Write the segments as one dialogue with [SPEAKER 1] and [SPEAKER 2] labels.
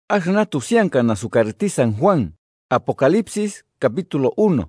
[SPEAKER 1] Ashna tusianca na su carti San Juan. Apocalipsis capítulo 1.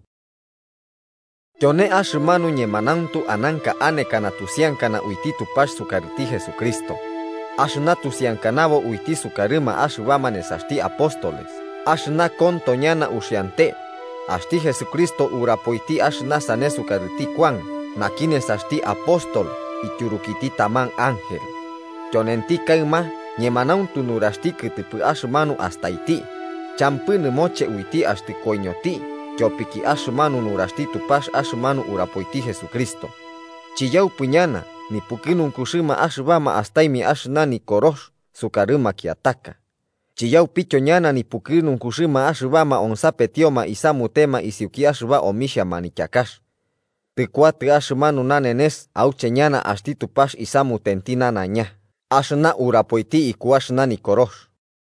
[SPEAKER 2] Yone ashmanu ñemanantu ananka anekana tusiancana uititu pash su carti Jesucristo. Ashna tusiancanavo uiti su carima ashvamanes ashti apóstoles. Ashna contoñana ushiante. Ashti Jesucristo urapoiti ashna sane su carti Juan. Nakines ashti apóstol y turukiti taman ángel. Yonenti kaima ñemanantu nurashti kitipu ashmanu hasta iti. Champını moche uiti ashti koñoti. Yopiki ashmanu nurashti tupash ashmanu urapoiti Jesucristo. Chiyau puñana ni pukinun kushima ashvama astaimi ashna ni korosh sukarima kiataka. Chiyau pichoñana ni pukinun kushima ashvama onsapetioma isamutema isiuki ashva omisha manikyakash. Tikuati ashmanu nanenes aucheñana ashti tupash isamutentina naña. Ashna urapoiti iku ashna ni korosh.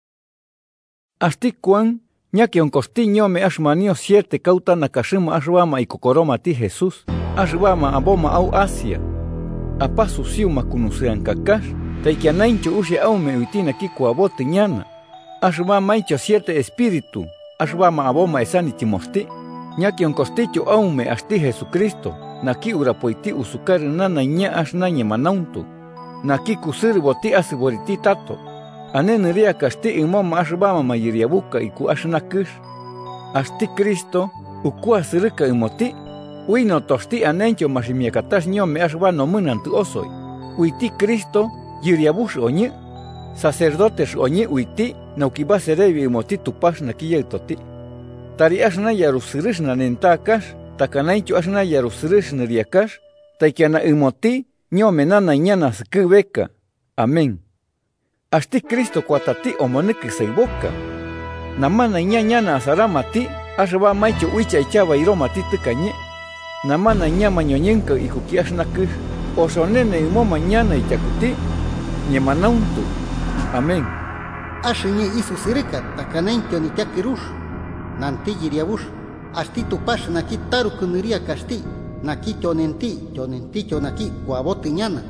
[SPEAKER 1] Ashti Juan, ñaki oncostiño me ashmanio 7 cauta nakashima ashvama y kokoroma ti Jesús, ashvama aboma au Asia. Apasu siuma kunusean kakash, taikianaincho ushe au me uitina kiku abote ñana. Ashvama icho 7 espíritu, ashvama aboma esani timosti, ñaki oncosticho au me ashti Jesucristo, naki urapoiti usukari nana ña ashna ñemanauntu, naki kusiriboti asiboriti tato. Aneniria kasti imoma ashvama mayiriabuka iku ashnakish. Ashti Cristo uku asirika imoti. Uino tosti anencho mashimiakatash ñome ashvano munantu osoy. Uiti Cristo yiriabush oñe. Sacerdotes oñe uiti naukiba serevi imoti tupash nakiyetoti. Tari ashna yarusirish nanentakash. Takanaicho ashna yarusirish neriakash. Taikiana imoti ñome nana ñana skibeka. Amén. Ashti Cristo kuatati omoniki seiboka. Namana ñañana asaramati, ashva maicho uicha echaba iromati tikañe. Namana ñama ñoñenka ikuki ashnakish, osonene imo mañana ichakuti, ñemanauntu. Amén.
[SPEAKER 3] Ashiñe isu sirika, takanencho ni chakirush, nanti yiriabush, ashti tupash naki taru kuniria kasti, naki chonenti chonaki guaboti ñana.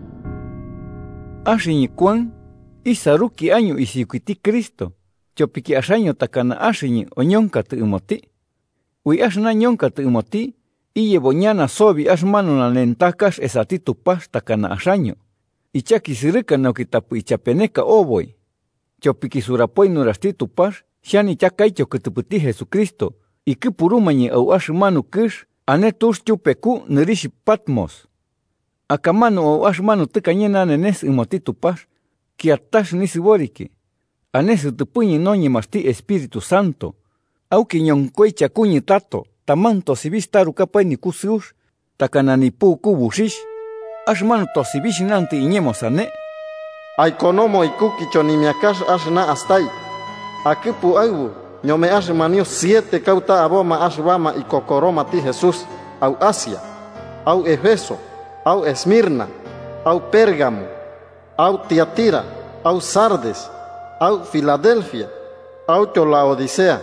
[SPEAKER 1] Ashiñe Juan, isaruki año isikuiti Cristo, chopiki ashaño takana ashiñi oñonka tu imoti. Ui ashna ñonka tu imoti, iye boñana sobi ashmanu nanentakash esati tupash takana ashaño. Ichaki sirika naukitapu ichapeneka oboy. Chopiki surapoi nurasti tupash, shani chakaicho kutuputi Jesucristo, ikipurumañi au ashmanu kish, anetush chupeku nirishi Patmos. Akamanu au ashmanu tikañena nenes imoti tupash, kiatash nisiboriki. Anesu tupuñi noñi masti Espíritu Santo. Auki ñonkoicha kuñi tato. Tamanto sibistaru kapay ni kusiush. Takanani pu kubushish. Ashmanu tosibish nanti iñemosane.
[SPEAKER 4] Aikonomo ikuki chonimiakash ashna astai. Akipu aibu. Ñome ashmanio 7 cauta aboma ashvama y kokoroma ti Jesús. Au Asia. Au Efeso. Au Esmirna. Au Pérgamo. Au Tiatira, au Sardes, au Filadelfia, au Laodicea.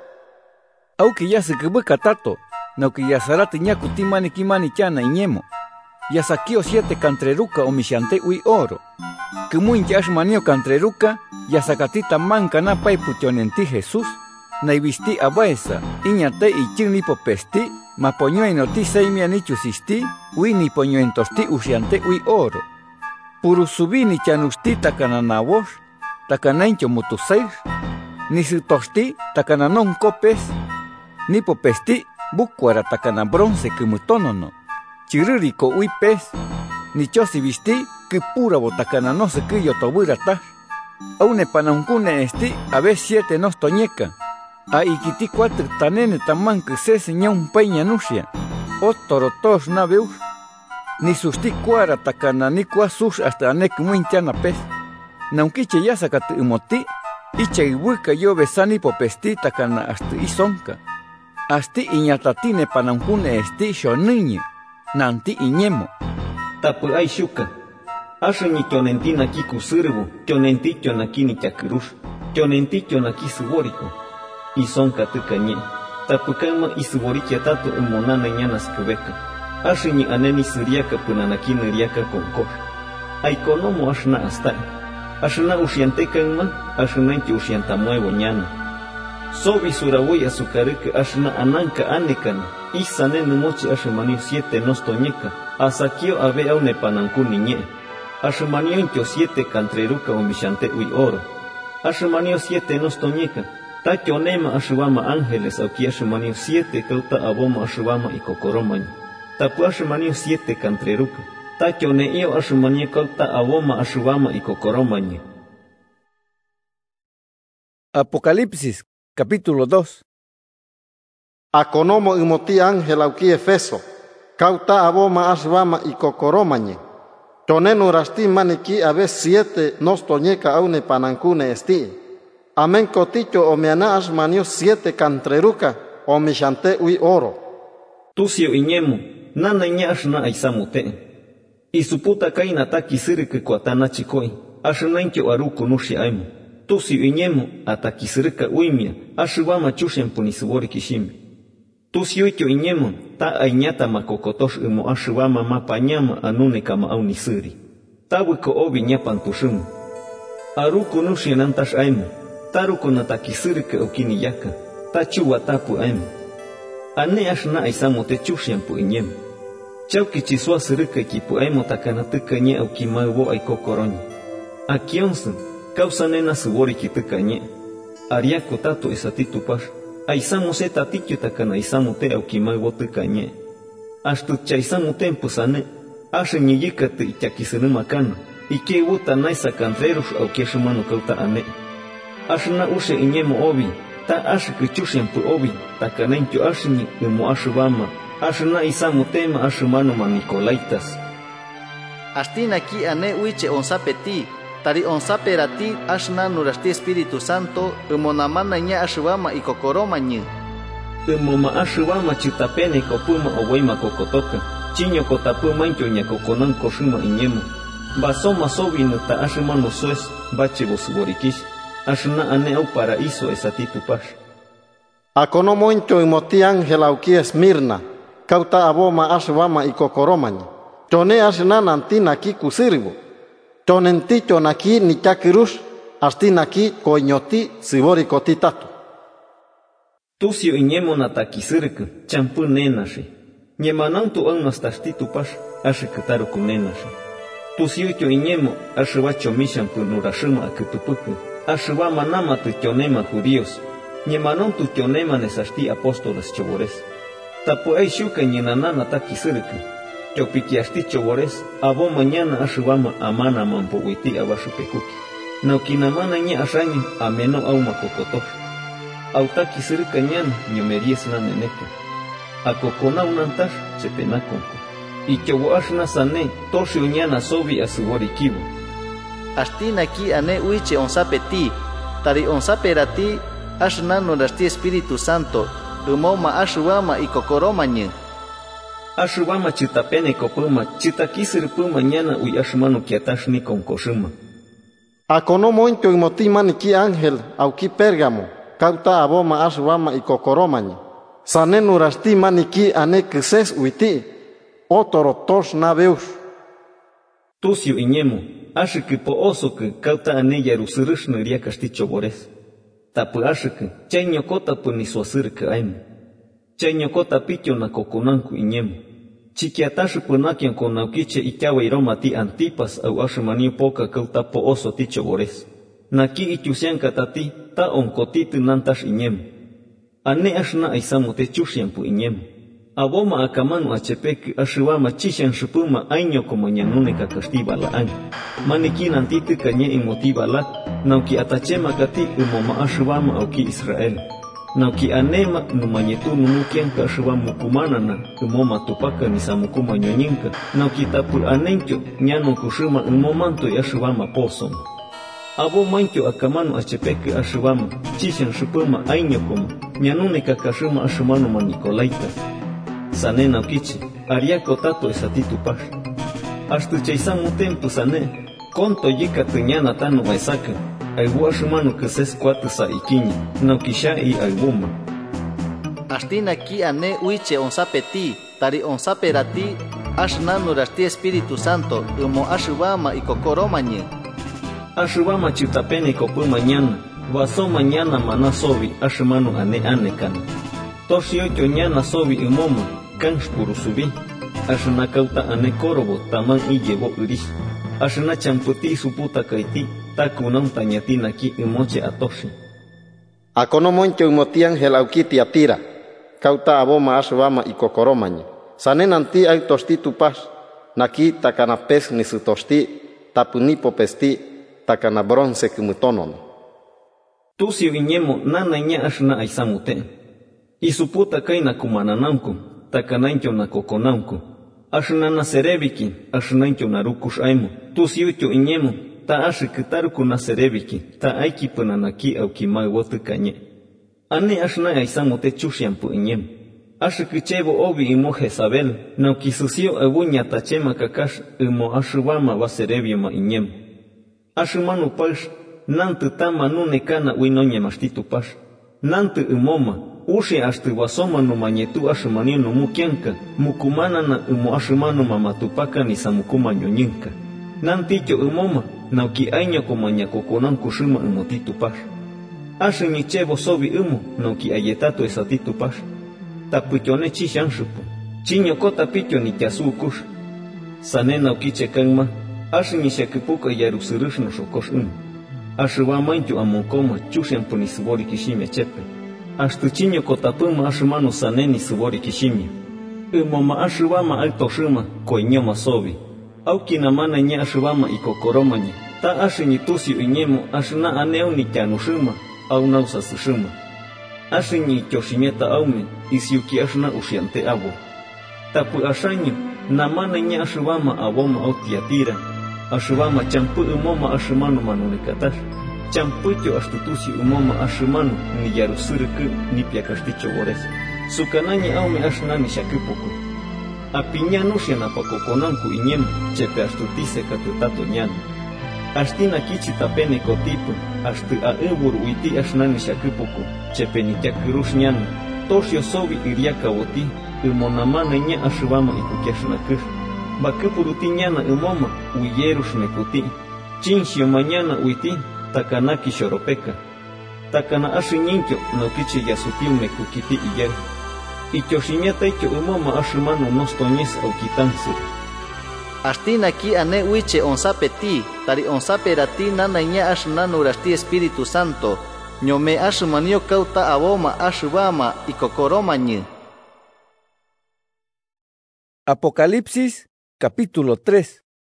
[SPEAKER 1] Au que ya se quebuca tato, no que ya sarate ñaku timani kimani chana iñemo. Ya saquio 7 cantreruca o michante ui oro. Que muy yashmanio cantreruca, ya sacatita manca na pai putionenti Jesús. Na ibisti abaesa, iñate y chinipo pesti, ma poño en oti seimia nichusisti, ui ni poño en tosti usiante ui oro. Puru subini chanusti takananawosh, takanaincho mutuseir, ni su tosti takananon copes, ni popesti bukwara takana bronce kumutonono, chiririko uipes, ni chosibisti que pura botakana no se kiyo toburata, aune panankune esti a vez 7 nos toñeca, a ikiti 4 tanene taman que se seña un peña nusia, otorotos naveus. Ni susti cuara takana ni kuasush hasta anek muinchana pes. Naunkiche ya sakatu imoti, icha ibuika yo besani popesti takana hasta isonka. Hasti iñatatine panankune esti shoniñe, nanti iñemo.
[SPEAKER 5] Tapu ay shuka. Ashani kyonentina kiku sirbu, kyonenti kyonakini chakirush, kyonenti kyonaki suboriko. Isonka tukanye. Tapu kama isuborikia tatu umonana ñanas kubeka. Ashini aneni siriaka punanaki niriaka konkosh. Aikonomo ashna astai. Ashna ushiantekanma, ashnainki ushiantamuevo ñana. Sobi surawoy azucareke ashna ananka anekan, isane numochi ashmanio 7 nostoñeka, asakio ave aune panankuni ñe. Ashmaniontio 7 cantreruka omishante uy oro. Ashmanio 7 nostoñeka, takyonema ashwama ángeles auki ashmanio 7 kauta aboma ashwama y kokoromaña. Tapu ashmanio 7 cantreruka, takyoneio ashmanio kauta aboma ashwama y kokoromaña.
[SPEAKER 1] Apocalipsis, capítulo 2.
[SPEAKER 4] Akonomo imoti ángel auki Efeso, kauta aboma ashwama y kokoromaña. Tonenu rasti maniki ave 7 nostoñeka aune panankune esti. Amen coticho omeana ashmanio 7 cantreruka omishante uy oro.
[SPEAKER 5] Tusio iñemo, nana ña ashna aisamute. Y su puta kaina taki sirike kuatana chikoi, ashnankio aruku nushi aimo. Tusio iñemo, ataki sirika uimia, ashwama chushen punisubori kishimi. Tusio ikyo iñemo, ta aiñata makokotosh imo ashwama mapanyama anune kama aunisiri. Tabuko obi ñapan tushumu. Aruku nushi nantash aimo. Taruko nataki sirike okini yaka, tachu watapu aimo. Ane ashna aisamote chushiampu iñemo. Chauki chisua sirike kipu aimo takanatika nye aukimaevo aikokoroña. Akionsen, causa nena subori kitika nye. Ariako tato esatitupash, aisamose tatikyo takana aisamote aukimaevo tika nye. Ashtu chaisamotempu sane, ashe nyeyikate ityakisirima kana, ikewo tanaisa canrerush aukiashumano kauta ane. Ashna ushe iñemo obi, ta ashke chushiampu obi, takanentyo ashni imo ashubama, ashna isamutema ashumano manicolaitas.
[SPEAKER 6] Ashtina ki ane uiche onsapeti, tari onsaperati ashna nurasti Espíritu Santo, umonamana ña ashubama y kokoromañi.
[SPEAKER 5] Umoma ashubama chitapene kopuma oweima kokotoka, chiño kotapuma ño ña kokonan koshuma iñemo. Basoma sobinu ta ashumano sues, bache suborikish. Ashna ane au paraíso esatitupash.
[SPEAKER 4] Akonomo into imoti ángel auki Esmirna, kauta aboma ashwama y kokoromaña. Tone ashna nantina ki kusirbo. Tonentito naki nitakirush, astinaki koiñoti sibori kotitatu.
[SPEAKER 5] Tusio iñemo natakisirke, champu nenashi. Ñemanantu aunastastitupash, ashikataruku nenashi. Tusio ito iñemo, ashwacho mishampu nurashima akitupuku. Ashwama nama tu tionema judíos, ñemanon tu tionema nesasti apóstoles chobores. Tapu ay shuka ñenanana taki sirke, chopikiasti chobores, abo mañana ashwama amana mampuwiti abashupekuki. Naukinamana ña ashaño ameno auma kokotosh. Autaki sirka ñana ñomeries na neneke. Akokona unantash sepenakonko. Y chobo ashna sane toshio ñana sobi asuborikibo.
[SPEAKER 6] Ashtina ki ane uiche onsapeti, tari onsaperati, ashna nurasti Espíritu Santo, umoma ashwama y kokoromañi.
[SPEAKER 5] Ashwama chitapene kopuma, chitakisir puma ñana uy ashmano kiatashni con koshuma.
[SPEAKER 4] Akonomo into imotimani ki ángel auki Pérgamo, kauta aboma ashwama y kokoromañi. Sane nurasti maniki ane kises uiti, otoro tosh nabeus.
[SPEAKER 5] Tusio iñemo, ashike po osoke kauta ane yarusirishna riakasti chobores. Tapu ashike, chaño kota puniswasirke aimo. Chaño kota pityo na kokonanku iñemo. Chikiatashi punakian konaukiche ikawa iroma ti Antipas au ashimanio poka kauta po oso ti chobores. Naki ityusianka tati, ta onkotiti nantash iñemo. Ane ashna aisamote chushiampu iñemo. Aboma akamanu achepeki ashiwama chishan shupuma año como ñanune kakashtiba la año. Maniki nantiti kanye imotiba la, nauki atachema kati umoma ashiwama auki Israel. Nauki anema numañetu numukianka ashiwama mukumanana, umoma tupaka nisamukuma ñoñinka, nauki tapu anenkyo ñano kushima umomanto y ashiwama posom. Abo mancho akamanu achepeki ashiwama chishan shupuma año como ñanune kakashima ashimanu manikolaita. Sane naukichi, ariako tato esatitupash. Ashtu chaisamu tempu sane, konto yika tuñana tanu aisaka, aiwashumanu keses kuatu sa ikiñi, naukisha y aiwuma.
[SPEAKER 6] Ashtina ki ane uiche onsapeti, tari onsaperati, ashna nurasti Espíritu Santo, umo ashubama y kokoromañi.
[SPEAKER 5] Ashubama chitapene kopu mañana, vaso mañana mana sobi ashmanu ane kana. Toshio ñana sobi umoma, kansh purusubi. Ashna kauta ane korobo taman y llevo uris. Ashna champuti suputa kaiti, takunam tañatina ki umoche atoshi.
[SPEAKER 4] Akonomoncho umotian helauki atira. Kauta aboma ashvama y kokoromaña. Sanenanti ay tosti tupas. Naki takanapes ni su tosti, tapunipo pesti, takana bronce kumutonon.
[SPEAKER 5] Tu si viñemo nana ña ashna aisamute. Y suputa kaina kumananamku, takanancho na kokonamku. Ashna na serebiki, ashnancho na rukush aimu. Tu si ucho iñemo, ta ashikitaruku na serebiki, ta aiki pananaki au kimai wotu kanye. Ane ashna aisamute chushiampu iñemo. Ashikichevo obi imo Jezabel, naukisusio abuña tachema kakash, imo ashubama vaserebio ma iñemo. Ashumanu pash, nantu tama nune kana uinoñe mastitu pash. Nantu imoma, ushi ashtu wasoma no mañetu ashumanio no mukianka, mukumana na imo ashumanu mamatupaka ni samukuma ñoñinka. Nanticho imoma, nauki año komaña kokonan kushuma imotitu pash. Ashinichevo sobi imo, nauki ayetato esatitu pash. Tapuchone chishanshupu, chiño kota picho ni kyasukush. Sanena ukiche kanma, ashini shakipuka yarusurush no shokosh Ashwa mancho amonkoma chushampu ni subori kishime chepe. Ashtu chiño kotapuma ashumano saneni subori kishime. Umoma ashwama altoshima koiñoma sobi. Aukina mana ña ashwama y kokoromaña. Ta ashini tusi uñemo ashna aneo ni kyanushima, au nausasushima. Ashini choshimeta aume, isiuki ashna ushiante abo. Tapu ashaño, namana ña ashwama aboma au tiatira. Ashwama champu umoma ashumano manunekatash. Champucho astutusi umoma ashumano ni yarusuruku ni piakasticho bores. Sukanani aume ashnani shakupuku. Apiñanushia napakokonanku iñem, chepe astutise katutato ñana. Ashtina kichi tapene kotipu, ashtu aebur uiti ashnani shakupuku, chepe ni kyakurush ñana. Toshio sobi iriaka woti, umonamana ña ashwama ikukiashnakush. Bakupuruti ñana umoma, uyerush mekuti. Chinshio mañana uiti, takanaki shoropeka. Takana ashiñincho, no kichi yasutil mekukiti iyar. Y choshimeta icho umoma ashumano nostoñes au kitansu.
[SPEAKER 6] Ashtina ki ane uiche onsapeti, tari onsaperati nanaña ashnanu rasti Espíritu Santo. Ñome ashumanio kauta aboma ashubama y kokoromañi.
[SPEAKER 1] Apocalipsis capítulo 3.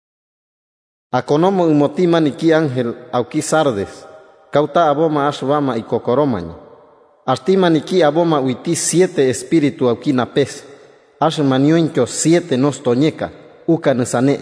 [SPEAKER 4] Akonomo umotima niki ángel auki sardes, kauta aboma ashvama y kokoromaña. Astima niki aboma uiti 7 espíritu auki napes, ashmanioncho 7 nostoñeka, ukanusane.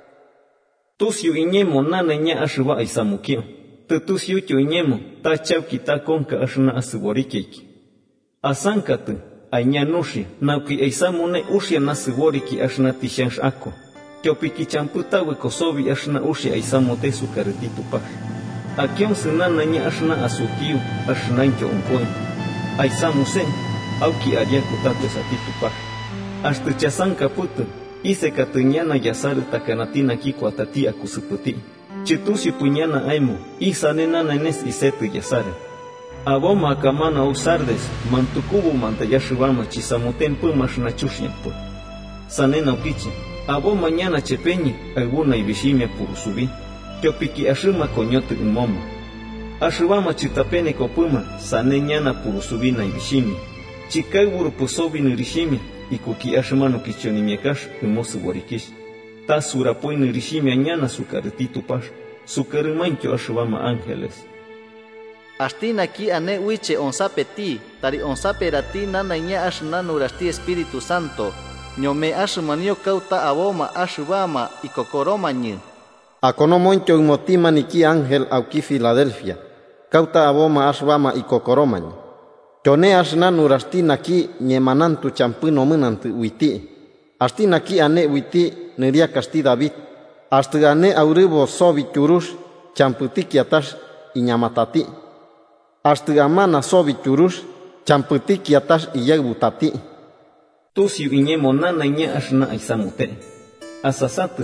[SPEAKER 5] Tusio iñemo nana ña ashva aisamukio, tutusio cho iñemo, ta chauki ta konka ashna asuborikeki. Asankatu, aiña nushi, nauki aisamune ushia nasuboriki ashna tishansh ako. Kyopiki champuta wekosobi ashna ushi aisamote sukarititu pash. Akion sunana ña ashna asukiu, ashnancho onkoin. Aisamuse, auki ariaku tato esatitu pash. Ashtu chasanka putu, ise katuñana yasaru takanatina kiko atati akusuputi. Chitusi puñana aimo, isa nenana enes isetu yasaru. Aboma akamana usardes, mantukubu mantayashubama chisamuten pumashna chushiampu. Sanena ukichi. Abo mañana chepeñi, alguna y bishimia purusubi. Kyopiki ashuma coñote umoma. Ashubama chitapene kopuma, saneñana purusubina y bishimi. Chikaiburu pusobi nirishimi, y kuki ashumano kichonimiakash, umosu borikish. Ta surapoi nirishimi añana sukarititu pash. Sukarumancho ashubama ángeles.
[SPEAKER 6] Ashtina ki ane uiche onsapeti, tari onsaperati nanaña ashnanu rasti Espíritu Santo. Ñome ashumanio kauta aboma ashubama y kokoromañi.
[SPEAKER 4] Akonomoncho umotima niki ángel auki Filadelfia, kauta aboma ashvama y kokoromañi. Chone ashnanu rastina ki ñemanantu champuno munantu uiti. Astina ki ane uiti niria kasti David. Astu ane auribo sobi churush champutiki atash y ñamatati. Astu amana sobi churush champutiki atash y yagutati.
[SPEAKER 5] Tusio iñemo nana ña ashna aisamute. Asasatu,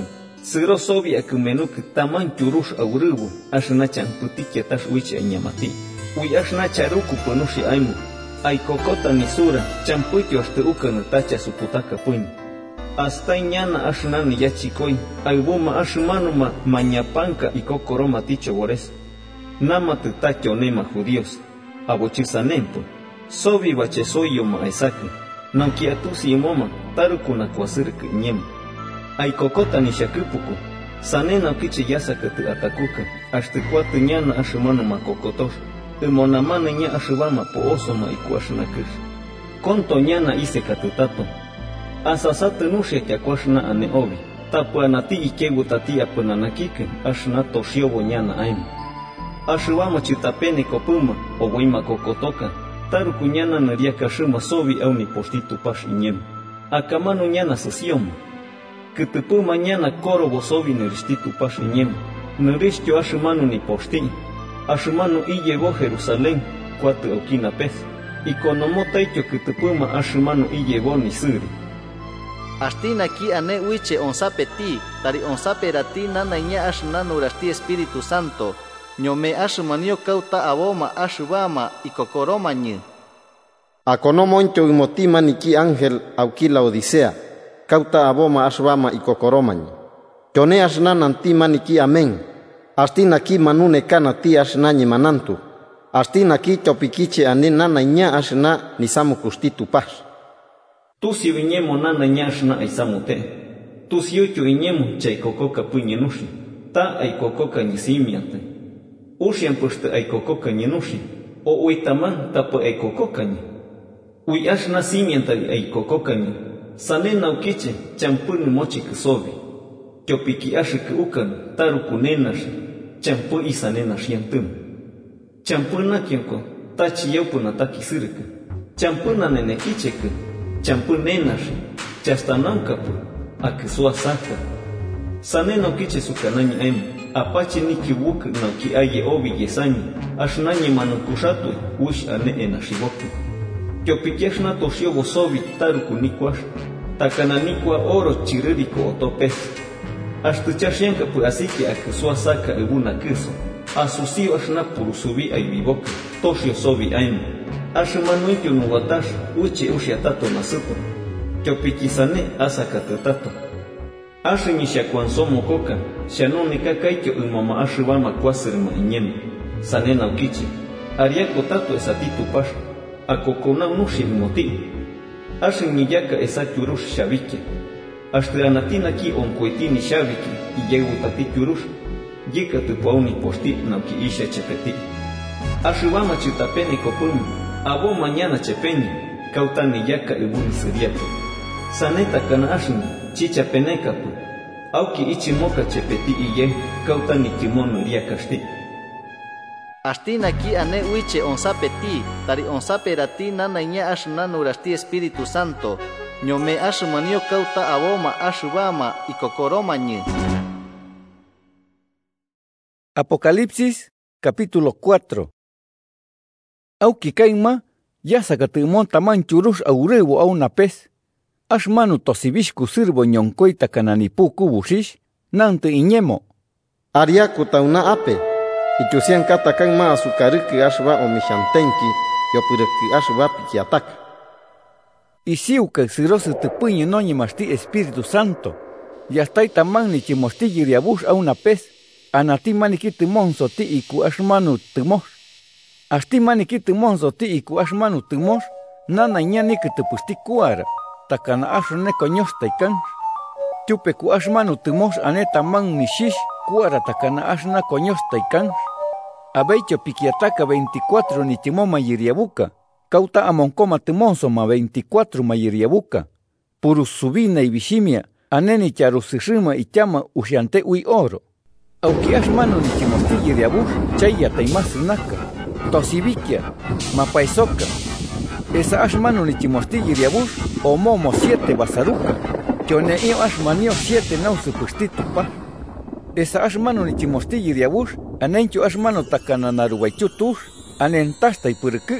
[SPEAKER 5] Siro sobi akumenu que taman churush auribu, ashna champuti tash wichi anyamati. Uy ashna charuku panushi aimu. Ay kokota nisura, champuiti hasta ukan tacha suputaka puini. Hasta ñana ashnani yachikoy, albuma ashmanuma mañapanka y kokoroma ticho bores. Nama tacho nema judíos, abochisanempo. Sobi bachesoyo ma esaki. Nanki atusi imoma, tarukuna kwasirka nyem. Ay kokota nishakupuku. Sanena kichi yasakatu atakuka, hasta kuatu ñana ashmanuma kokotosh. Monamana ña ashibama po osoma y kuashnakish. Konto ñana ise katutato. Asasate nushe kwakuashna ane obi. Tapu anati ikegu tati apunanakike, ashna toshiobo ñana aim. Ashibama chitapene kopuma, o wima kokotoka. Taruku ñana naria kashima sobi au ni postitu pash iñem. Akamanu ñana sesioma. Kitupuma ñana korobo sobi neristitu pash iñem. Neristio ashimanu ni posti. Ashumanu y llegó Jerusalén, 4 okina pez, y konomota icho kitupuma ashumanu y llegó ni suri.
[SPEAKER 6] Astina ki ane uiche onsapeti, tari onsaperati nanaña ashnanu rasti Espíritu Santo, ñome ashumanio kauta aboma ashubama y kokoroma ñi.
[SPEAKER 4] Akonomo incho imotima niki ángel aukila odisea, kauta aboma ashubama y kokoroma ñi. Yone ashnan antima niki amén. Astina ki manune kana ti ashna ni manantu. Astina ki chopikiche ane nana ña ashna ni samu kustitu pas.
[SPEAKER 5] Tu si viñemo nana ña ashna ay samute. Tu si ucho viñemo chay kokoka puñenushi. Ta ay kokoka ni simiate. Ushian pushte ay kokoka ñenushi. O uitaman tapa ay kokoka ñi. Uy ashna simiantali ay kokoka ñi. Sanena ukiche champuni mochi kusobi. Chopiki ashik ukan taruku nenashi. Champu isa nenashi yantum. Champu na kyonko tachi yaupuna taki sirika. Champu na nenekicheka. Champu nenashi. Chastanankapu. Akisua saka. Saneno kiche sukanani em. Apache niki wuk na ki aye obi yesani. Ashnani manukushatu ush ane enashiboku. Kyopiki ashna toshio bosobi taruku nikwash. Takananikwa oro chiririko otopes. Hasta chashenka pu así que akisua saka eguna kiso. Asusio ashna purusubi ay vivoka. Toshio sobi aim. Ashumanuitio nuwatash uche ushiatato nasuto. Kyopikisane asakatetato. Ashinishakuansomo koka. Shanone kakaikyo umama ashibama kwasirma inyem. Sanena ukichi. Ariako tato esatitu pash. Akokona unushimoti. Ashiniyaka esakyurush shabike. Hasta anatina ki onkoitini shabiki y llego tati kyurush. Yika tupauni posti nauki isha chepeti. Ashubama chitapeni kopumi. Abo mañana chepeni. Kautani yaka ibuni siriapo. Saneta kana ashini. Chicha penekapu. Auki ichimoka chepeti y ye. Kautani kimono riakashti.
[SPEAKER 6] Astina ki ane uiche onsapeti, tari onsaperati nanaña ashnanu rasti Espíritu Santo. Ñome ashumanio kauta aboma ashubama y kokoroma ñi.
[SPEAKER 1] Apocalipsis, capítulo 4. Auki kaima, yasakatimon taman churush aurevo a una pez. Ashmanu tosibishku sirvo ñonkoita kananipu kubushish, nante iñemo.
[SPEAKER 4] Ariaku tauna ape. Ichusian katakan ma azukariki ashba o mishantenki, yopureki ashba pikiataka.
[SPEAKER 1] Y siuka sirosu tepuño no ñimasti Espíritu Santo. Y hasta ahí taman ni chimosti yiriabush a una pez. Anati manikiti monzo ti iku ashmanu timosh. Asti manikiti monzo ti iku ashmanu timosh. Nana ñani que te pusti kuara. Takana ashne coñosta ikan. Chupe ku ashmanu timosh aneta man nishish. Kuara takana ashna coñosta ikan. Abeicho pikiataka 24 ni timoma yiriabuka. Kauta amonkoma timonso ma 24 mayiriabuka. Puru subina y bishimia. Aneni charusishima y chama ushante ui oro. Auki ashmanu ni chimosti yiriabush. Chaya taimasunaka. Tosibikia. Mapaisoka. Esa ashmanu ni chimosti yiriabush. O momo 7 basaruka. Chone io ashmanio 7 nausu pustitu pa. Esa ashmanu ni chimosti yiriabush. Anencho ashmanu takana naruwaichutush. Anentasta y purku.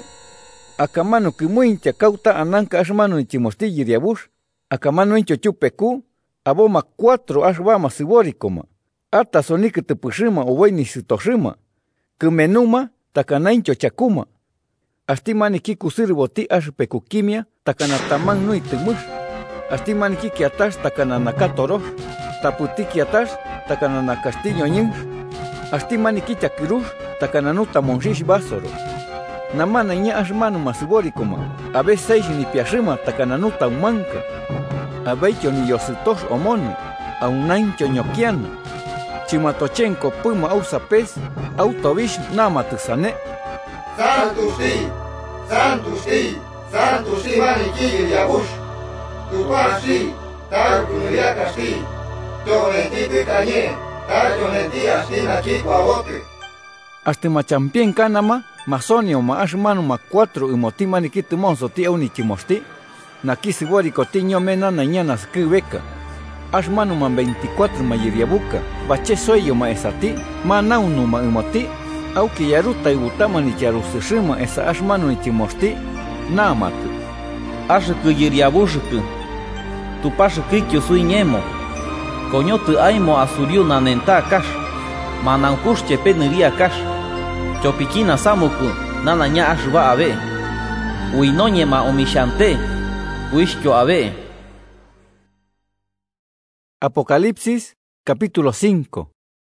[SPEAKER 1] Akamanu kimuincha kauta ananka ashmanu ni chimosti yiriabush. Akamanu incho chupeku. aboma 4 ashbama siborikoma, ata sonik tepushima oweni sitoshima, kumenuma takanaincho chakuma. Astimani kiku sirvoti ashpekukimia takanataman nui tumush. Astimani kiki atash takananakatorosh, taputiki atash takananakastillo nyinsh. Astimani kichakirush takananuta monshish basoro. Namana nya ashmanu masiborikoma, abe seish ni piashima takananuta umanka. Abeicho ni yositosh omoni, aunancho nyokiana. Chimatochenko puma au sapes, autovish namatusane.
[SPEAKER 7] Santusti maniki yabush. Tu pashi, tar kunuria kasti. Yonenti pikanye, tar yonenti astina kikwawote.
[SPEAKER 1] Hasta machampien kanama, masonio ma ashmanu ma 4 imoti manikiti monso ti aunichimosti. Nakisi boriko tiño mena nañana skibeka. Ashmanu ma 24 ma yiriabuka, bache soyo ma esati, ma naunu ma imoti. Auki yaruta ibutama ni yarusushima esa ashmanu ni chimosti, namatu.
[SPEAKER 8] Ashku yiriabushku, tu pashukikyo suiñemo. Coñotu aimo asuriu nanenta kash, manankushche peniria kash. Chopikina samuku, nanaña ashba abe. Uinoñema omishante, uishkyo abe.
[SPEAKER 1] Apocalipsis, capítulo 5.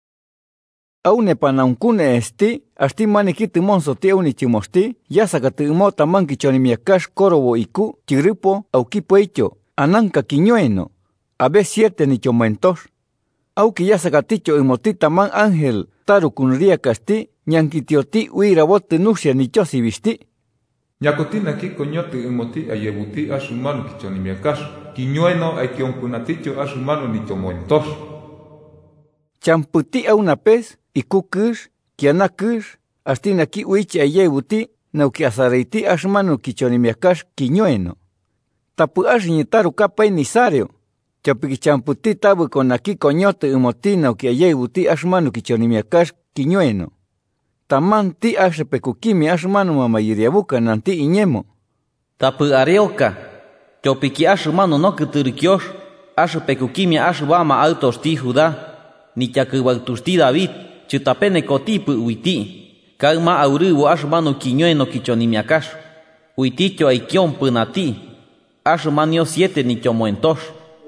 [SPEAKER 1] Aune panaunkune esti, asti manikiti monso ti aunichimosti, yasakati imota mankichonimiakash korobo iku, chiripo, aukipoicho, ananka kiñueno, abe 7 nichomentosh. Auki yasakaticho imotita man ángel, taru kunria kasti, ñankitioti uirabote nuxia nichosibisti.
[SPEAKER 9] Ñakotina ki coñoti imoti ayebuti ashumanu kichonimiakash, kiñueno aikionkunaticho ashumanu nichomentosh.
[SPEAKER 1] Champuti aunapes, ikukush, kianakush, astina ki uichi ayebuti, nauki asareiti ashmanu kichonimiakash kiñueno. Tapu ashñitaru kapay nisario, chapiki champuti tabu konaki coñote imoti nauki ayebuti ashmanu kichonimiakash kiñueno. Tamanti ashpekukimi ashmanu mamayiriabuka nanti iñemo.
[SPEAKER 8] Tapu areoka, chopiki ashmanu no kuturikiosh, ashpekukimi ashbama autosti Judá, ni chakubaltusti David, chutapene kotipu uiti. Kauma auribu ashmanu kiñueno kichonimiakash. Uiticho aikion punati. Ashmanio 7 nichomoentosh.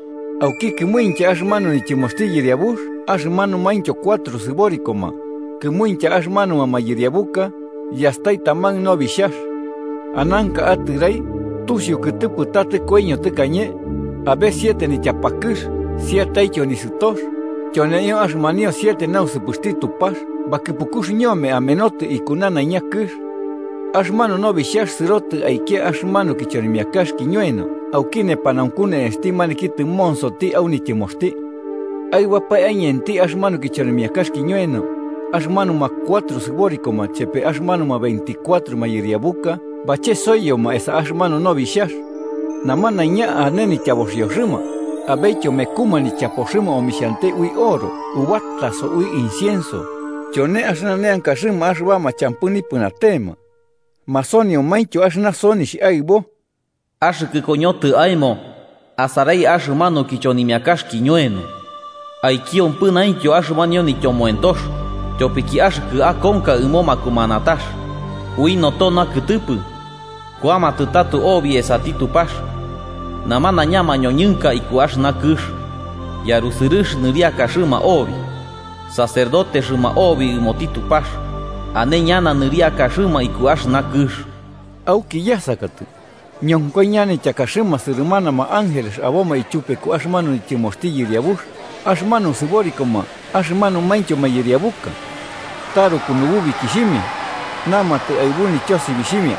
[SPEAKER 1] Aukiki muincha ashmanu nichimosti yiriabush, ashmanu maincho 4 siborikoma. Kumuincha ashmanu mamayiriabuka, yastai taman no bishash. Ananka atirai, tusio kutupu tate cueño te cañe, abe 7 ni chapakush, 7 aicho ni sutosh. Choneyo ashmanio 7 nausupusti tupash, bakipukush ñome amenote y kunana ñakush. Ashmanu no bishash sirote aike ashmanu kichonimiakash kiñueno, aukine panaunkune estimani kiti monso ti aunichimosti. Aiwapay añenti ashmanu kichonimiakash kiñueno, ashmanu ma 4 siborikoma chepe ashmanu ma 24 ma yiriabuka, bache soyo ma esa ashmanu no bishash. Namana ña aneni chabosyoshima. Abecho mekuma ni chaposhima omishante ui oro, uwataso ui incienso. Chone ashnanean kashima ashbama champuni punatema. Masonio maicho ashna sonish aibo.
[SPEAKER 8] Ashku coñotu aimo, asarai ashmanu kichonimiakash kiñueno. Aikion punaincho ashmanio nichomoentosh. Chopiki ashku akonka umoma kumanatash. Ui notona kutupu. Kuama tutatu obi esatitu pash. Namana ñama ñoñinka ikuash nakush. Yarusirush niria kashima obi. Sacerdote shima obi motitu pash. Ane ñana niria kashima ikuash nakush.
[SPEAKER 1] Auki yasakatu. Ñonko ñane chakashima sirmana ma ángeles aboma ichupe ku ashmanu nichimosti yiriabush. Ashmanu siborikoma, ashmanu maincho ma yiriabuka. Taru kunububi kishimi. Namate aibuni chosi bishimi.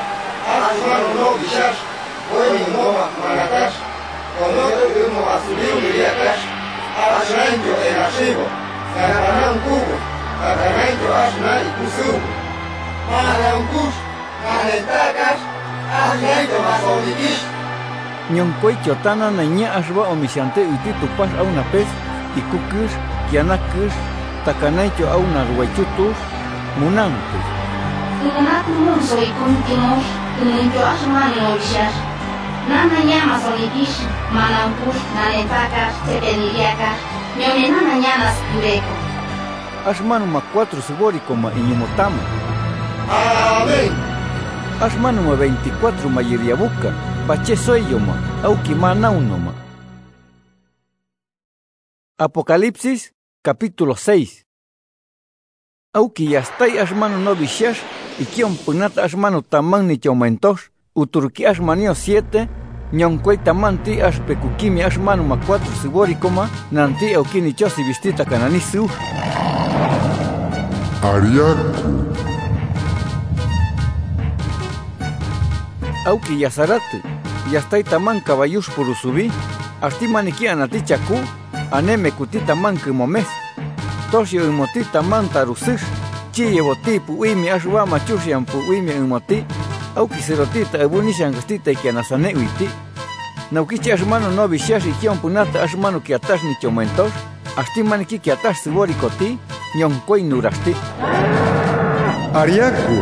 [SPEAKER 7] Ashmanu no bishash. Oye moma manatash, conote umo azuliu liriakash, ashnainjo el ashibo, saranan kubo, saranan ashna ikusubo. Manankush, manentakash, ashnainjo masomikish.
[SPEAKER 1] Ñonkoi chotana naña ashba omishante uti tupash a una pez, ikukush, kianakush, takanaicho a una ruechutus, munantus.
[SPEAKER 10] Kunanak munso ikuntimos, kunenjo ashmanu no bishash. Nana llama solikish, manampush, nanepaka, sepeliliaka, ñone nana llanas yureko.
[SPEAKER 1] Ashmanuma 4 Siboricoma Iñumotama.
[SPEAKER 7] Amén.
[SPEAKER 1] Ashmanuma 24 Mayiriabuca, Pache Soyoma, Aukimanaunoma. Apocalipsis, capítulo 6. Auki yastai ashmanu no vishash, y kion punata ashmanu taman ni chaumentos, uturki ashmanio 7, ñonquei tamanti ashpekukimi ashmanuma 4 Siboricoma, nanti aukini chosi vistita cananisu.
[SPEAKER 11] Ariaku.
[SPEAKER 1] Auki yasarate, yastai taman caballos purusubi, asti maniki anatichaku, aneme kutita man momes. Toshio imotita man tarusish, chiye boti puimi ashwama chushian puimi imoti, auki serotita ebunishan gastita ikianasane uiti. Naukichi ashmano no vishash ikion punata ashmano kiatash ni chomentos, asti maniki kiatash siborikoti, ñonkoi nurasti.
[SPEAKER 11] Ariaku.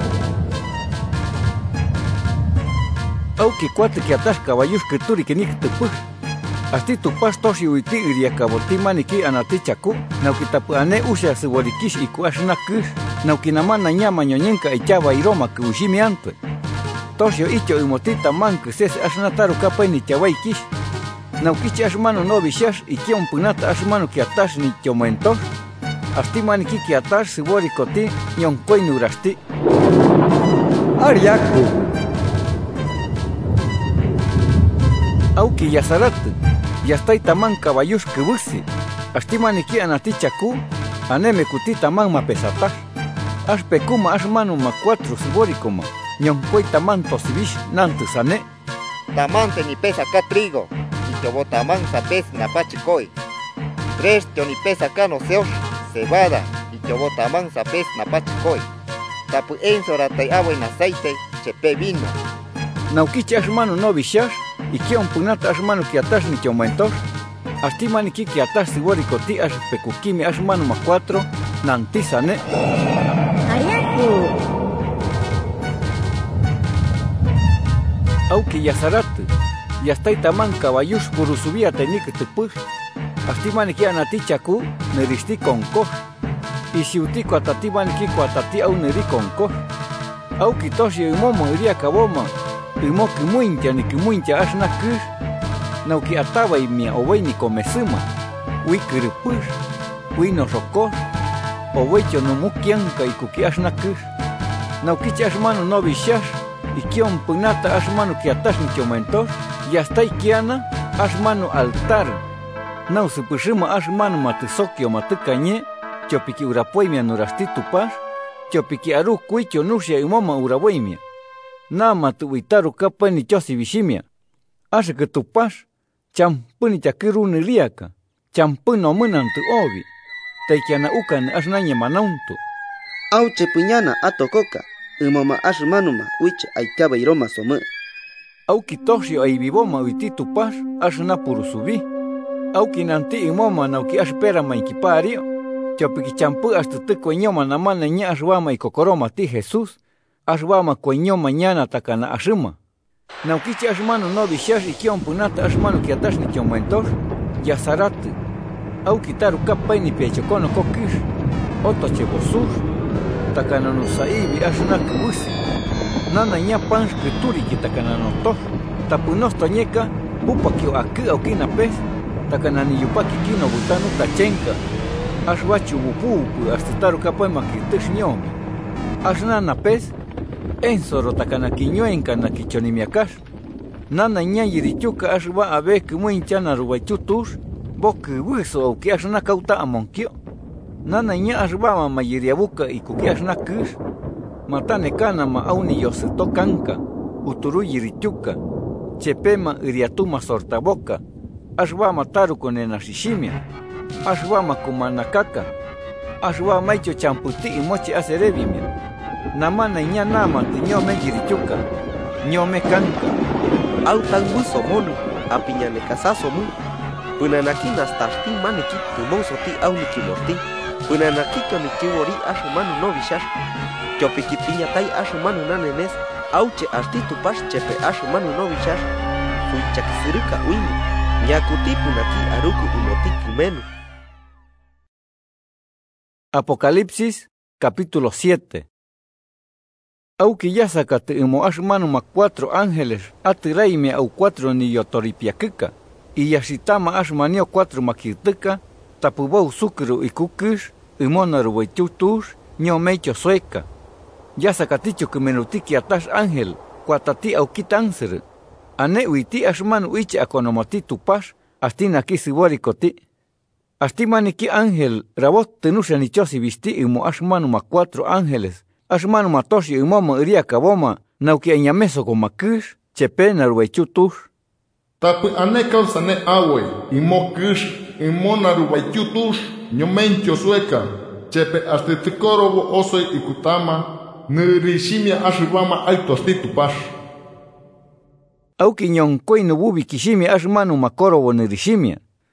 [SPEAKER 1] Auki cuate kiatash caballos que turi que niktepush. Asti tu pastoshi uiti iriakaboti maniki anatichaku, naukitapu ane usha siwarikish iku ashnakush, naukinamana nyama ñoñenka ichaba iroma que ushimi antue. Toshio icho imotita man que ses ashnataru kapa ni chawaikish. Naukichi ashmano no vishash ikion punata ashmano kiatash ni chomentos. Asti maniki kiatash siwarikoti ñonkoi nurasti.
[SPEAKER 11] Ariaku.
[SPEAKER 1] Auki yasarate. Yastai taman caballos que busi, astimaniki anatichaku, aneme kutita man mapesatash, ashpekuma ashmanuma 4 Siboricoma, ñonkoi taman tosibish nantusane.
[SPEAKER 2] Tamante ni pesa acá trigo, y chobo taman sapes napachikoi. 3 ni pesa acá no seosh, cebada, y chobo taman sapes napachikoi. Tapu ensoratay agua en aceite, chepe vino.
[SPEAKER 1] Naukichi ashmanu no vishash, y kion punata ashmanu kiatash ni chomentos, astimaniki kiatash siborikoti ashpekukimi ashmanuma 4, nantisane.
[SPEAKER 12] Ayaku.
[SPEAKER 1] Auki yasarate, yastai taman caballos purusubia tenik tepush, astimaniki anatichaku, neristi konkosh, y siutiko atatimaniki kuatati au neri konkosh. Auki toshi imomo iria kaboma, imoki muincha ni kimuincha ashnakush, nauki ataba y mia owei ni komesuma, wikiripush, wino rokosh, owecho no mukianka y kuki ashnakush, naukichi ashmanu no vishash, y kion punata ashmanu kiatash ni chomentos, yastai kiana ashmanu altar, nau supushima ashmanu matusokio matukanye, chopiki urapoimia nurasti tupash, chopiki aru kuicho nushia imoma uraboimia. Nama tu witaru kapa ni chosi vishimia. Ashe que tu pash, champuni chakiru niliaka, champuna munantu obi. Taikiana ukan ashnanya manauntu.
[SPEAKER 13] Auche puñana atococa, imoma ashmanuma, which aitaba iroma somu.
[SPEAKER 1] Auki toshio aibiboma uiti tu pash, ashna purusubi. Auki nanti imoma nauki ashpera mainkipario. Chopiki champu hasta te coñoma namana ña ashwama y kokoroma ti Jesús. Ashwama coño mañana takana ashuma. Naukichi ashmanu no vishash y kion punata ashmanu kiatash ni chomentos, yasarate. Au kitaru kapai ni pechokono kokish, oto chebosus, takana no saibi ashnak busi. Nana ña pansh kituri ki takana no tosh, tapunos toñeka, pupa kio aki au kina pes, takana ni yupaki kino butanu tachenka. Ashwachu bupupu hasta taru kapai makitish nyomi. Ashnana pes, ensoro takana kiñuenka na kichonimiakash. Nana ña yirichuka ashwa abe kumuinchana rubachutush, boki wiso au ki ashna kauta amonkio. Nana ña ashwa mama yiriabuka y kuki ashna kush. Matane kana ma auni yosito kanka, uturu yirichuka. Chepema iriatuma sortaboka. Ashwa mataru konena shishimia. Ashwa makumanakaka. Ashwa maicho champuti y mochi aserebimia. Namana ña nama tu ñome yirichuka, ñome kanka.
[SPEAKER 13] Autan buso monu, apiñane casaso mu. Punanaki nastashti maneki tumonso ti auniki morti. Punanaki konichiwori ashumanu no vishash. Chopiki piñatai ashumanu nanenes, auche ashti tupash chepe ashumanu no vishash. fuichakisirika uini, ñakutipunaki aruku imoti kimenu.
[SPEAKER 1] Apocalipsis capítulo 7. Auki yasakate imo ashmanuma 4 ángeles atiraime au 4 niyotoripiakika, y yashitama ashmanio 4 makirtika, tapubou sukru ikukish, imonaru weitutush, ñomecho sueca. Yasakaticho kimenutiki atash ángel, kuatati au kitansir. Ane uiti ashmanu ichi akonomoti tupash, astina kisiborikoti. Astimaniki ángel, rabot tenusha nichosi visti imo ashmanuma 4 ángeles, ashmanuma toshi imomo iria kaboma, nauki añameso komakish, chepe naruwechutush.
[SPEAKER 11] Tapi ane causa ne awe, imo kish, imo naruwechutush, ñomencho sueca, chepe astitikorobo osoi ikutama, nirishimia ashibama altosti tupash.
[SPEAKER 1] Auki ñonkoi nububi kishimia ashmanuma korobo nirishimia.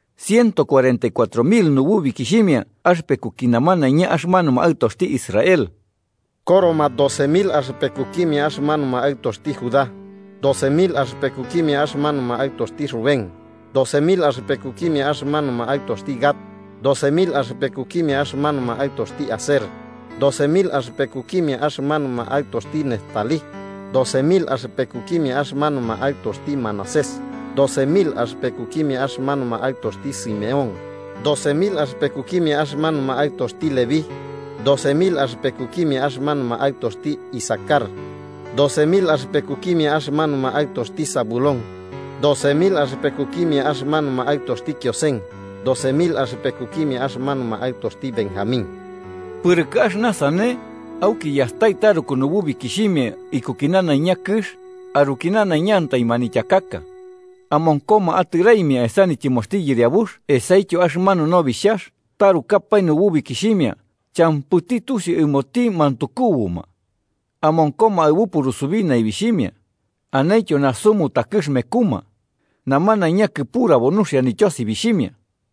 [SPEAKER 1] 144,000 nububi kishimia, ashpekukinamana ña ashmanuma altosti Israel.
[SPEAKER 4] Koroma 12,000 ashpekukimia ashmanuma altosti Judá. 12,000 ashpekukimia ashmanuma altosti Rubén. 12,000 ashpekukimia ashmanuma altosti Gad. 12,000 ashpekukimia ashmanuma altosti Aser. 12,000 ashpekukimia ashmanuma altosti Neftalí. 12,000 ashpekukimia ashmanuma altosti Manasés. 12,000 ashpekukimia ashmanuma altosti Simeón. 12,000 ashpekukimia ashmanuma altosti Leví. 12,000 ashpekukimia ashmanuma altosti Isaacar. 12,000 ashpekukimia ashmanuma altosti Zabulón. 12,000 ashpekukimia ashmanuma altosti Kiosén. 12,000 ashpekukimia ashmanuma altosti Benjamín.
[SPEAKER 1] Purkash nasane, auki yastai taru kunububi kishimia ikukinana ñakish, arukinana ñanta imanichakaka. Amonkoma atiraimia esani chimosti yiriabush, esaicho ashmanu no bishash, taru kapai nububi kishimia, champuti tusi imoti mantukubuma. Amonkoma aibupuru subina ibishimia, anaicho nasumu takish mekuma, namana ñaki pura bonusia nichosi bishimia.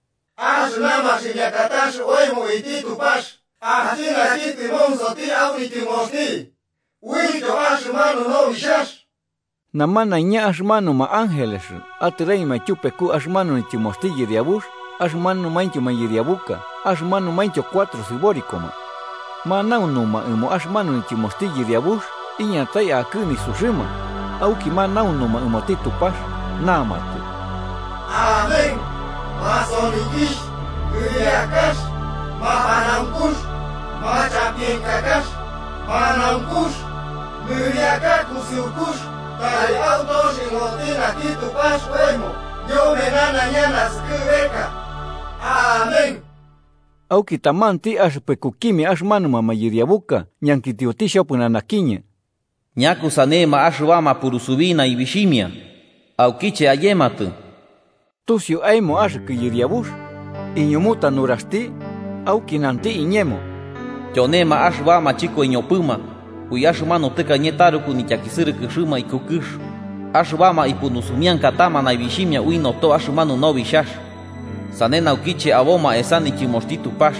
[SPEAKER 7] Ashnama shiliakatash oimo iti tupash, ahtina kiti monzoti au nikimosti, wito ashmanu no bishash.
[SPEAKER 1] Namana ña ashmanu ma ángeles, atiraima chupeku ashmanu nichimosti yiriabush, ashmanu mancho mayiriabuka, ashmanu mancho 4 siborikoma. Manaunuma imo ashmanu nichimosti yiriabush, iñatai akuni sushima, auki manaunuma imo titupash, namatu.
[SPEAKER 7] Amén. Masonikish, Uriakash, Mahanamkush, Machapinkakash, Manamkush, Uriakakusiukush, Tari autos y motina titupash wemo, yo menana ñanas kubeka. Amén.
[SPEAKER 1] Auki tamanti ashpekukimi ashmanuma mayiriabuka, ñankitiotisha punanakiña.
[SPEAKER 8] Ñakusanema ashwama purusubina y bishimia, aukiche ayematu.
[SPEAKER 1] Tusio aimo ashki yiriabush, iñumuta nurasti, auki nanti iñemo.
[SPEAKER 8] Yonema ashwama chico iñopuma, uyashumano teka ñetaruku nichakisiriku shuma ikukush. Ashwama ipunusumian katama na ibishimia uino to ashumano no bishash. Sanena ukiche aboma esani chimostitu pash.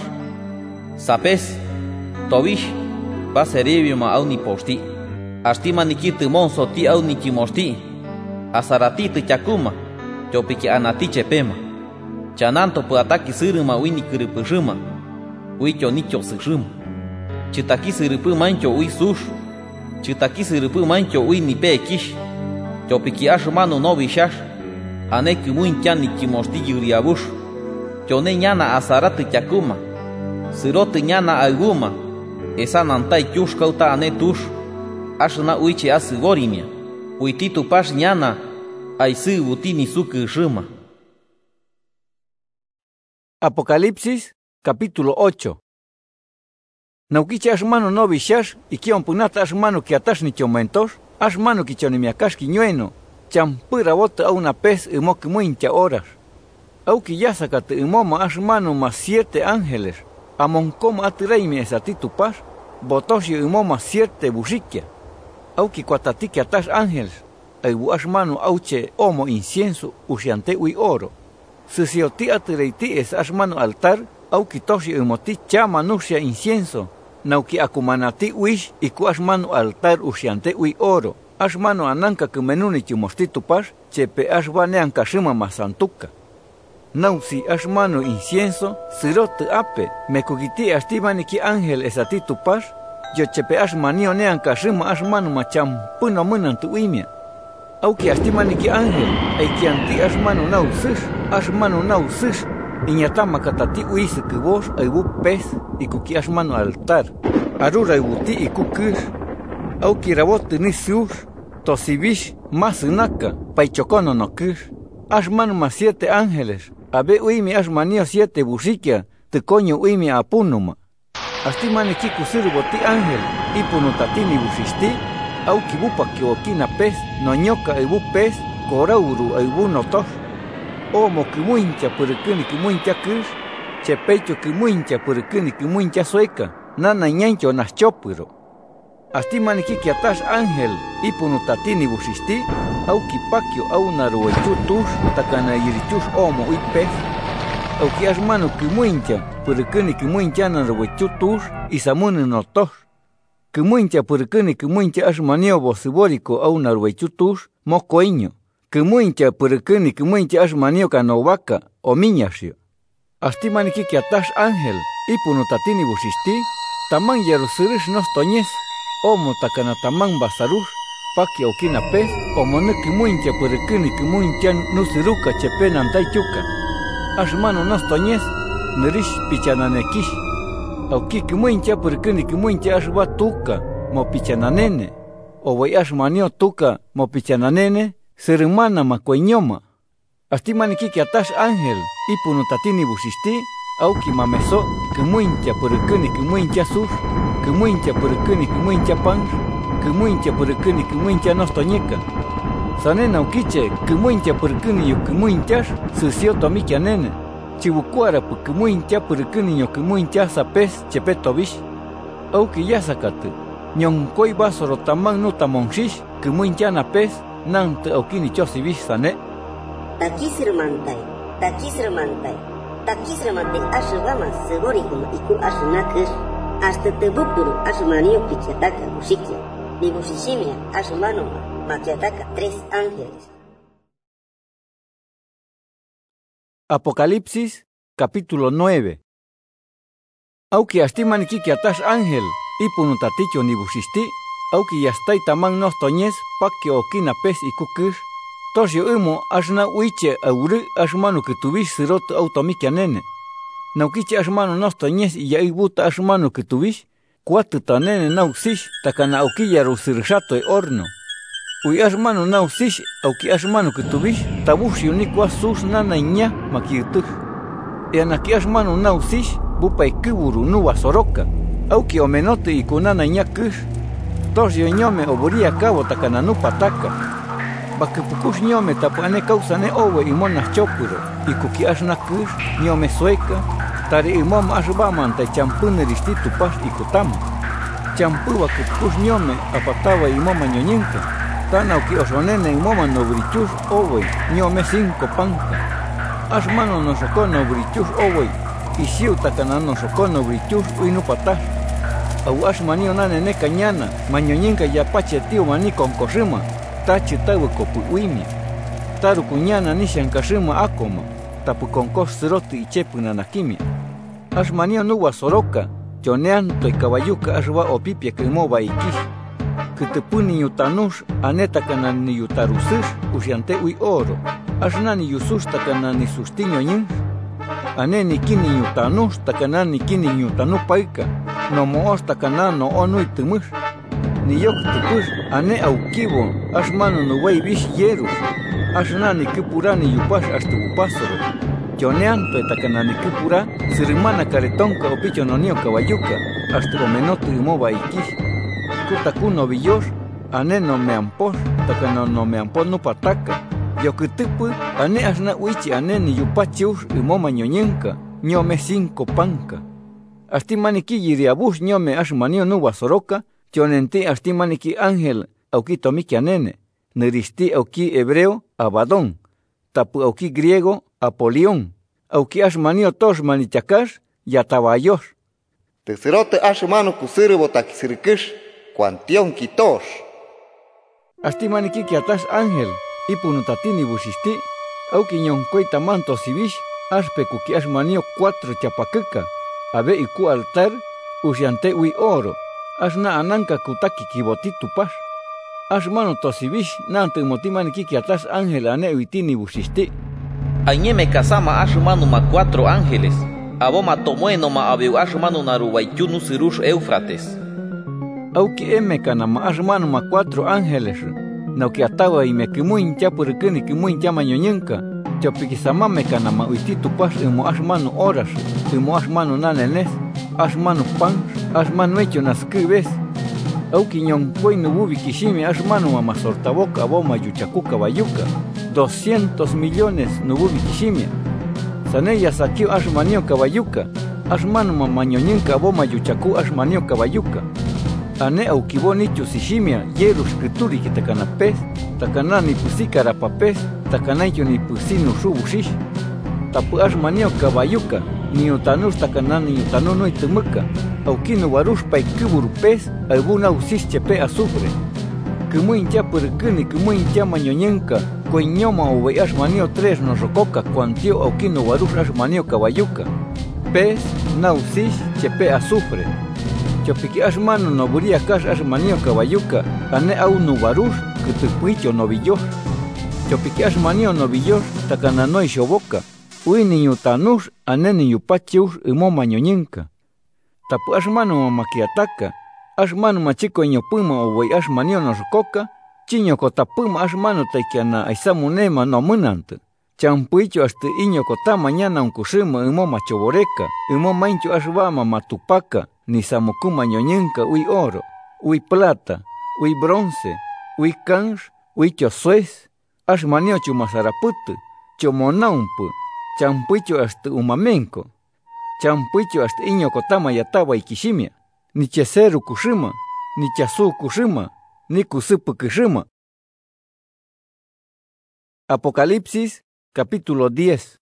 [SPEAKER 8] Sapes, tobish, paserebiuma au niposti. Ashtima nikitu monso ti au nikimosti. Asarati tichakuma, chopiki anatiche pema. Chananto puataki sirima uini kiripushuma. Uicho nicho sishuma. Chitaki siripu mancho ui sush. Chitaki siripu mancho ui nipe kish. Chopiki ashumano no bishash. Aneki muinchani chimosti yuriabush. Chone ñana asarati chakuma. Siroti ñana alguma. Esa nantai chush kauta ane tush. Ashna uiche asigorimia. Uititu pash ñana. Aisi butini suki shima.
[SPEAKER 1] Apocalipsis capítulo 8. Naukiche ashmano no bishash y kion punata ashmano ki atash ni chomentos, ashmano ki chonimiakash ki ñueno, champura bota a una pez y moki muincha horas. Auki yasakate y moma ashmano más 7 ángeles, amonkoma atiraimi esatitu pas, botoshi y moma 7 bushikia. Auki kuatatiki atash ángeles, aibu ashmano auche homo incienso ushiante ui oro. Sisioti atireiti es ashmano altar, auki toshi y moti chama nusia incienso. Nauki akumanati wish y ku ashmanu altar ushiante ui oro, Ashmano ananka kumenuni chimostitu pash, chepe ashbanean kashima masantuka. Nausi ashmano incienso, sirote ape, mekugiti ashtimani ki ángel esatitu pash, yo chepe ashmanio nean kashima ashmano macham puno munantu uimia. Auki ashtimani ki ángel, eikianti ashmano nausish, iñatama katati uisi kibos aibu pez, ikuki ashmano altar, arura ibuti ikukish, auki rabote ni siush, tosibish masinaka, paichokono no kish, ashmano más 7 ángeles, abe uimi ashmanio 7 busikia, te coño uimi apunuma. Ashtimani kiku sirvoti ángel, ipunutatini busisti, auki bupa kiokina pez, noñoka aibu pez, korauru aibu notosh. Omo kimuincha purikini kimuincha kish, chepecho kimuincha purikini kimuincha sueca, nana ñancho naschopuro. Ashtimani kikiatash ángel, ipunutatini busisti, auki pakio au naruechu tush, takana yirichush omo ipez, auki ashmano kimuincha purikini kimuincha naruechu tush, isamuni notosh. Kimuincha purikini kimuincha ashmanio bosibórico au naruechu tush, mocoiño. Kimuincha purikini kimuincha ashmanio canovaka o miñashio. Ashtimani kikiatash ángel, ipunutatini busisti, tamang yarusirish nostoñez, omo takana tamang basarush, paki aukina pez, omone kimuincha purikini kimuincha nusiruka chepen antaichuka. Ashmano nostoñez, nerish pichananekish. Auki kimuincha purikini kimuincha ashba tuka, mo pichananene. O voy ashmanio tuka, mo pichananene, serimana macueñoma. Ashtimani kikiatash ángel, ipunutatini busisti, auki mameso, kimuincha purikini kimuincha sus, kimuincha purikini kimuincha panch, kimuincha purikini kimuincha nostoñeka. Sanena ukiche, kimuincha purikini yu kimuinchash, susio tomikia nene. Chibukuara pu kimuincha purikini yu kimuincha sapes chepetobish. Auki yasakate, ñonkoi basoro tamang nutamonshish, kimuincha napes, nante aukini chosibish sane.
[SPEAKER 12] Takisirmantai, ashubama segorikuma iku ashunakish, hasta tebupuru ashumanio pichataka bushikia, ni bushishimia ashumanoma, machataka 3 ángeles.
[SPEAKER 1] Apocalipsis, capítulo 9. Auki ashtimani kikiatash ángel, ipunutaticho ni bushisti, auki yastai tamang nostoñez, pakio okina pez ikukish, toshio imo ashna uiche auri ashmanu kitubish sirot automikia nene. Naukiche ashmanu nostoñez y yaibuta ashmanu kitubish, 4 tanene nausish, takana auki yarusirshato horno. Uy ashmanu nausish, auki ashmanu kitubish, tabush yunikwa sus nana iña makirtush. Yanaki ashmanu nausish, bupa ikiburu nuwa soroka, auki omenote ikunana iña kish. Toshio ñome oburia cabo takana nupataka. Bakipukush ñome tapuane causane owe imonas chopuro, ikuki ashna kish, ñome sueca, tari imom ashbaman te champune ristitu pas ikutama. Champu bakipukush ñome apataba imoma ñoñinka, tanauki osonene imoma nobrichus owe, ñome 5 panka. Ashmano nosoko nobrichus owe, isiu takana nosoko nobrichus uinupatash. Au ashmanio nane cañana, mañoñinka yapache tío mani con koshima, tachi tabu kopu uimia. Taru kuñana nishan kashima akoma, tapu con kos siroti y chepu nanakimia. Ashmanio nuwa soroka, choneanto y caballuka ashwa opipia kimoba ikish. Kitepuni yutanush, aneta kanani yutarusish, usiante ui oro. Ashnani yusush takanani sustiño ñin. Aneni kini yutanush, takanani kini yutanu paika. No moos takanano onui tumush. Ni yok tukush, ane aukibo, ashmanu nuway bish yerus. Ashnani kipurani yupash hasta upasoro. Choneanto takanani kipura, sirimana karetonka opicho nonio caballuka, hasta omenotu imoba ikish. Kutakuno villosh, ane no me ampos, takano no me ampos no pataka. Yokitipu, ane ashna uichi ane ni yupachiush imoma ñoñenka, ñome 5 panka. Ashtimaniki yiriabush ñome ashmanio nuwa soroka, chonenti ashtimaniki ángel, auki tomiki anene, neristi auki hebreo, Abadón, tapu auki griego, Apolión, auki ashmanio tosh manichakash, yatabayosh.
[SPEAKER 2] Tesirote ashmano kusirbo takisirikish, cuantion kitosh.
[SPEAKER 1] Asti maniki atas ángel, ipunutatini bushisti, auki ñonquei tamanto sibish, aspeku ki asmanio 4 chapakika, abe iku altar, usiante ui oro, asna ananka kutaki kiboti tupas. Asmano tosibish, nante motimaniki atas ángel ane uitini bushisti.
[SPEAKER 8] Añeme kasama asmanu ma 4 ángeles, aboma tomoeno ma abeu asmanu naruwaitunu sirush Éufrates.
[SPEAKER 1] Auki emekana ma asmanu ma 4 ángeles, nauki atawa imekimuincha purikini kimuincha mañoñenka, chopikisama mekana ma uiti tupas imo asmanu horas, imo asmanu nanenes, asmanu pan, asmanu hecho naskibes. Auki ñonquei nububi kishimi asmanu ma masortaboka aboma yuchakuka bayuka, 200 millones nububi kishimia. Saneya sakiu asmanio kabayuka, asmanu ma mañoñenka aboma yuchaku asmanio kabayuka. Ane aukibo nichu sishimia, yerush kituri kitakana pes, takana ni pusikara papes, takana yo ni pusinu shubushish. Tapu asmanio kabayuka, ni utanus takana ni utanu itumuka, aukinu warush paikiburu pes, albuna usis chepe azufre. Kumuincha purikini, kumuincha mañoñenka, coiñoma ube asmanio 3 no rococa, cuantio aukinu warush asmanio kabayuka. Pes, nausis chepe azufre. Chopiki asmanu no buria kash asmanio kabayuka, ane au nubarush, kutupuicho novillos. Chopiki asmanio novillos, takanano y shoboka, ui niñu tanush, ane niñu pachius imo mañoñenka. Tapu asmanu makiataka, asmanu machiko ñopuma uwei asmanio no rococa, chiño kotapuma asmanu taikiana aisamunema no munante. Champuicho hasta iño kota mañana unkushima imo machoboreka, imo maincho asbama matupaka, ni samukuma ñoñenka ui oro, ui plata, ui bronce, ui kansh, ui chosues, asmanio chumasaraputu, chomonaumpu, champuicho hasta umamenko, champuicho hasta iño kotama yatawa ikishimia, ni cheseru kushima, ni chasu kushima, ni kusupu kushima. Apocalipsis capítulo 10.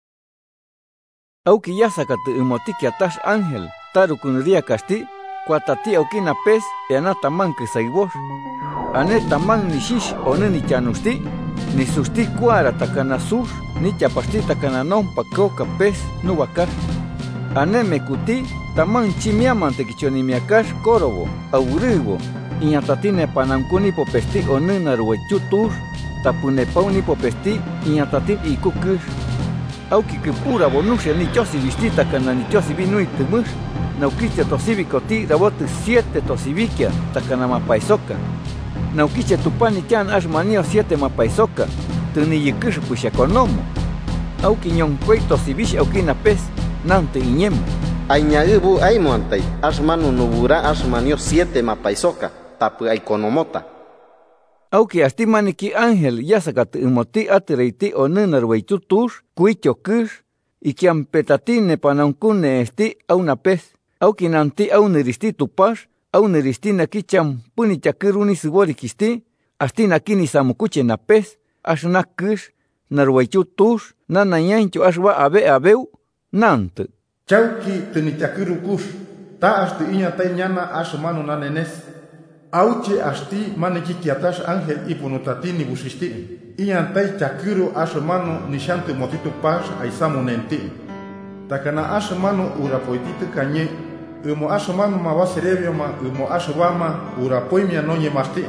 [SPEAKER 1] Auki yasakatu imotiki atas ángel, taru kunria kasti, kuatati aukina pes, eanataman kisaibosh. Ane taman ni shish one ni chanusti, ni susti kuara takana sus, ni chapasti takana nompa koka pes nuwakar. Ane mekuti, taman chimiaman tekichonimiakash korobo, auribo, iñatatine panankuni popesti onena ruechutus, tapunepauni popesti, iñatatin ikukush. Auki kipura bonusha ni chosi vistita kana ni chosi vinui tumush, naukicha tosibi koti rabotu 7 tosibikia takana mapaisoka. Naukicha tupani chan asmanio 7 mapaisoka, tuni yikush pushakonomo. Auki ñonquei tosibish aukina pes, nante iñemo.
[SPEAKER 4] Añaibu aimontai, asmanu nubura asmanio 7 mapaisoka, tapu aikonomota.
[SPEAKER 1] Auki astimaniki ángel yasakat imoti atreiti onenarweitu tush, kuicho kush, ikiampetatine panankune esti auna pes, auki nanti auneristi tupash, auneristina kicham puni chakiruni siborikisti, astina kini samukuche na pes, ashna kush, narweitu tush, nanayancho ashwa abeu, nant.
[SPEAKER 11] Chauki tenichakiru kush, ta asti iñatay ñana asmanu nanenes. Auche asti maneki kiatash ángel ipunutatini bushisti. Iñantay chakiru asmanu nishantu motitu pash aisamunenti. Takana asmanu urapoitite kanye, umo asmanu mabaserebioma, umo asbama urapoimia noñe masti.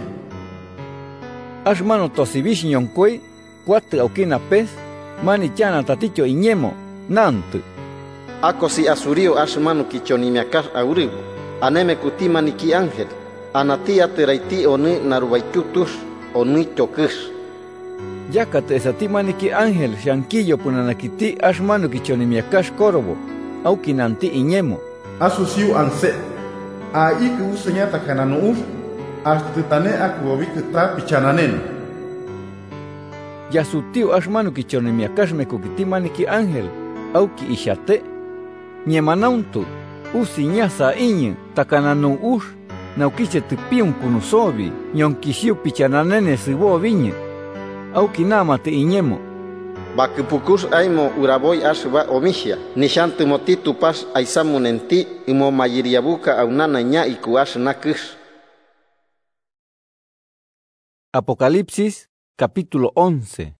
[SPEAKER 1] Asmanu tosibish ñonquei, 4 aukina pes, mani chana taticho iñemo, nant.
[SPEAKER 4] Akosi asurio asmanu kichonimiakash auribu, aneme kutimaniki ángel. Anatia teraiti oni narubaitutush oni chokush.
[SPEAKER 1] Yakate esatimaniki ángel shanquillo punanakiti asmanu kichonimiakash korobo, auki nanti iñemo.
[SPEAKER 11] Asusiu anse, aiki useñata kananuuf, astitane akuobikita pichananen.
[SPEAKER 1] Yasutiu asmanu kichonimiakash mekukitimaniki ángel, auki ishate. Ñemanauntu, usiñasa iñe, takananu ush. Naukiche tipium kunusobi, ñonkishiu pichananene sibo viñe. Auki nama te iñemo.
[SPEAKER 4] Bakipukus aimo uraboy ashba omishia, nishantu motitu pas aisamunenti, imo mayiriabuka aunana ña ikuash nakush.
[SPEAKER 1] Apocalipsis, capítulo 11.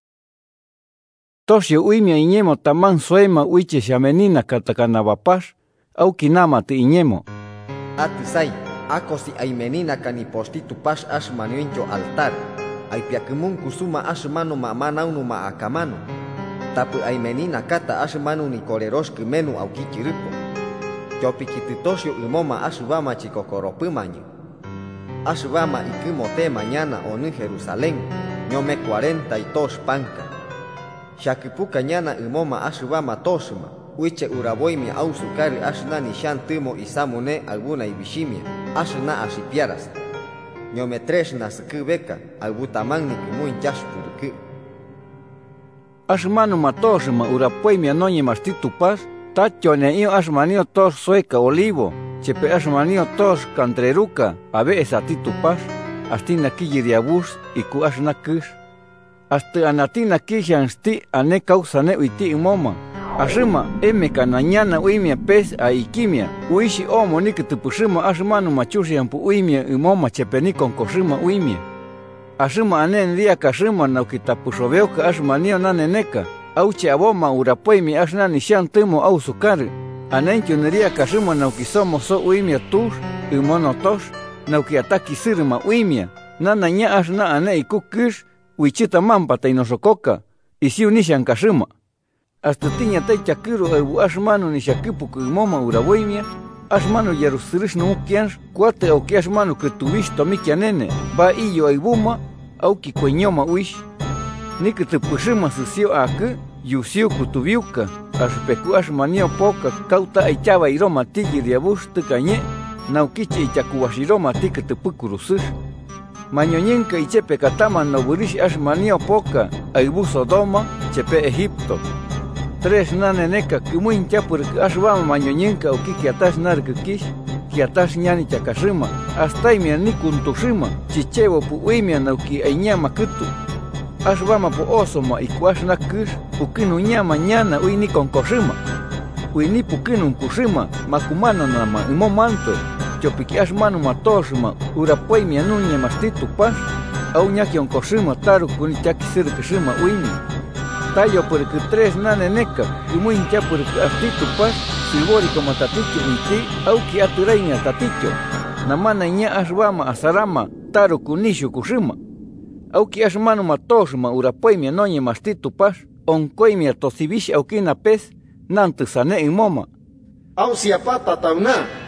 [SPEAKER 1] Toshio uimia iñemo taman suema uiche shamenina katakanabapash, au kinama te iñemo.
[SPEAKER 2] Atisai, akosi aimenina kanipostitu pash ashmanioincho altar, aipiakumun kusuma ashmanu mamanaunu ma akamanu. Tapu aimenina kata ashmanu ni koleroshku menu au kichiripo. Chopikititoshio umoma ashubama chikokoropumañu. Ashubama ikimote mañana onu Jerusalén, ñome 42 panca. Shakipuka ñana umoma ashubama toshuma, uiche uraboimi au sukari ashna nishan timo isamune alguna ibishimia, ashna ashipiaras. Ñome 3 naskubeka, albutamang ni kumuin yashpuruku.
[SPEAKER 1] Ashmanu matoshuma urapoimi anoñe mastitupas, tachone io ashmanio tos sueca olivo, chepe ashmanio tos cantreruca, abe esatitupas, astina kiyiriabus iku ashnakush. Hasta anatina kishansti ane causane uiti umoma. Ashima emeka nanyana uimia pes a ikimia. Uishi omo nikitupushima ashmanu machushiampu uimia umoma chepeni konkoshima uimia. Ashima anen dia kashima naukitapushoveuka ashmanio naneneka. Auche aboma urapoimi ashnani shantimo au sukari. Anenkyuneria kashima naukisomo so uimia tush, umonotosh, naukiataki sirma uimia. Nananya ashna ane ikukish. Wichita mampa tainosokoka, isi unishan kashima. Hasta tiña taichakiru albu ashmanu nishakipuku umoma uraboimia, ashmanu yarusirish no ukiansh, kuate au ki ashmanu ketuvish tomikianene, ba iyo aibuma, au ki kwenyoma uish. Nikitupushima susio aku, yusio kutuviuka, ashpeku ashmanio poka, kauta aichaba iroma tigiriabush tukanye, naukichi ichakuwashiroma tikitupukurusish. Mañoñenka y chepe katama no burish ashmanio poca, aibu Sodoma, chepe Egipto. 3 naneneka kumuin chapur ashbama mañoñenka o kiki atash narkikish, ki atash ñani chakashima, hasta imia ni kuntushima, chichevo pu uimia nauki aiñama kutu. Ashbama pu osoma y kuashna kush, ukinu ñama ñana uini konkoshima. Uini pukinu kushima, makumano nama imomanto. Chopiki ashmanu matoshima urapoimi anuña mastitu pas au ñaki onkoshima taru kuni chaki sirkishima uimi. Tayo porque 3 naneneka muy hincha porque astitu pas silbórico mataticho uiti au ki aturaina taticho. Namana ña ashbama asarama taru kunishu kushima. Au ki ashmanu matoshima urapoimi anuña mastitu pas onkoimi atosibish au kina pes nantusane imoma.
[SPEAKER 4] Au siapata tauna.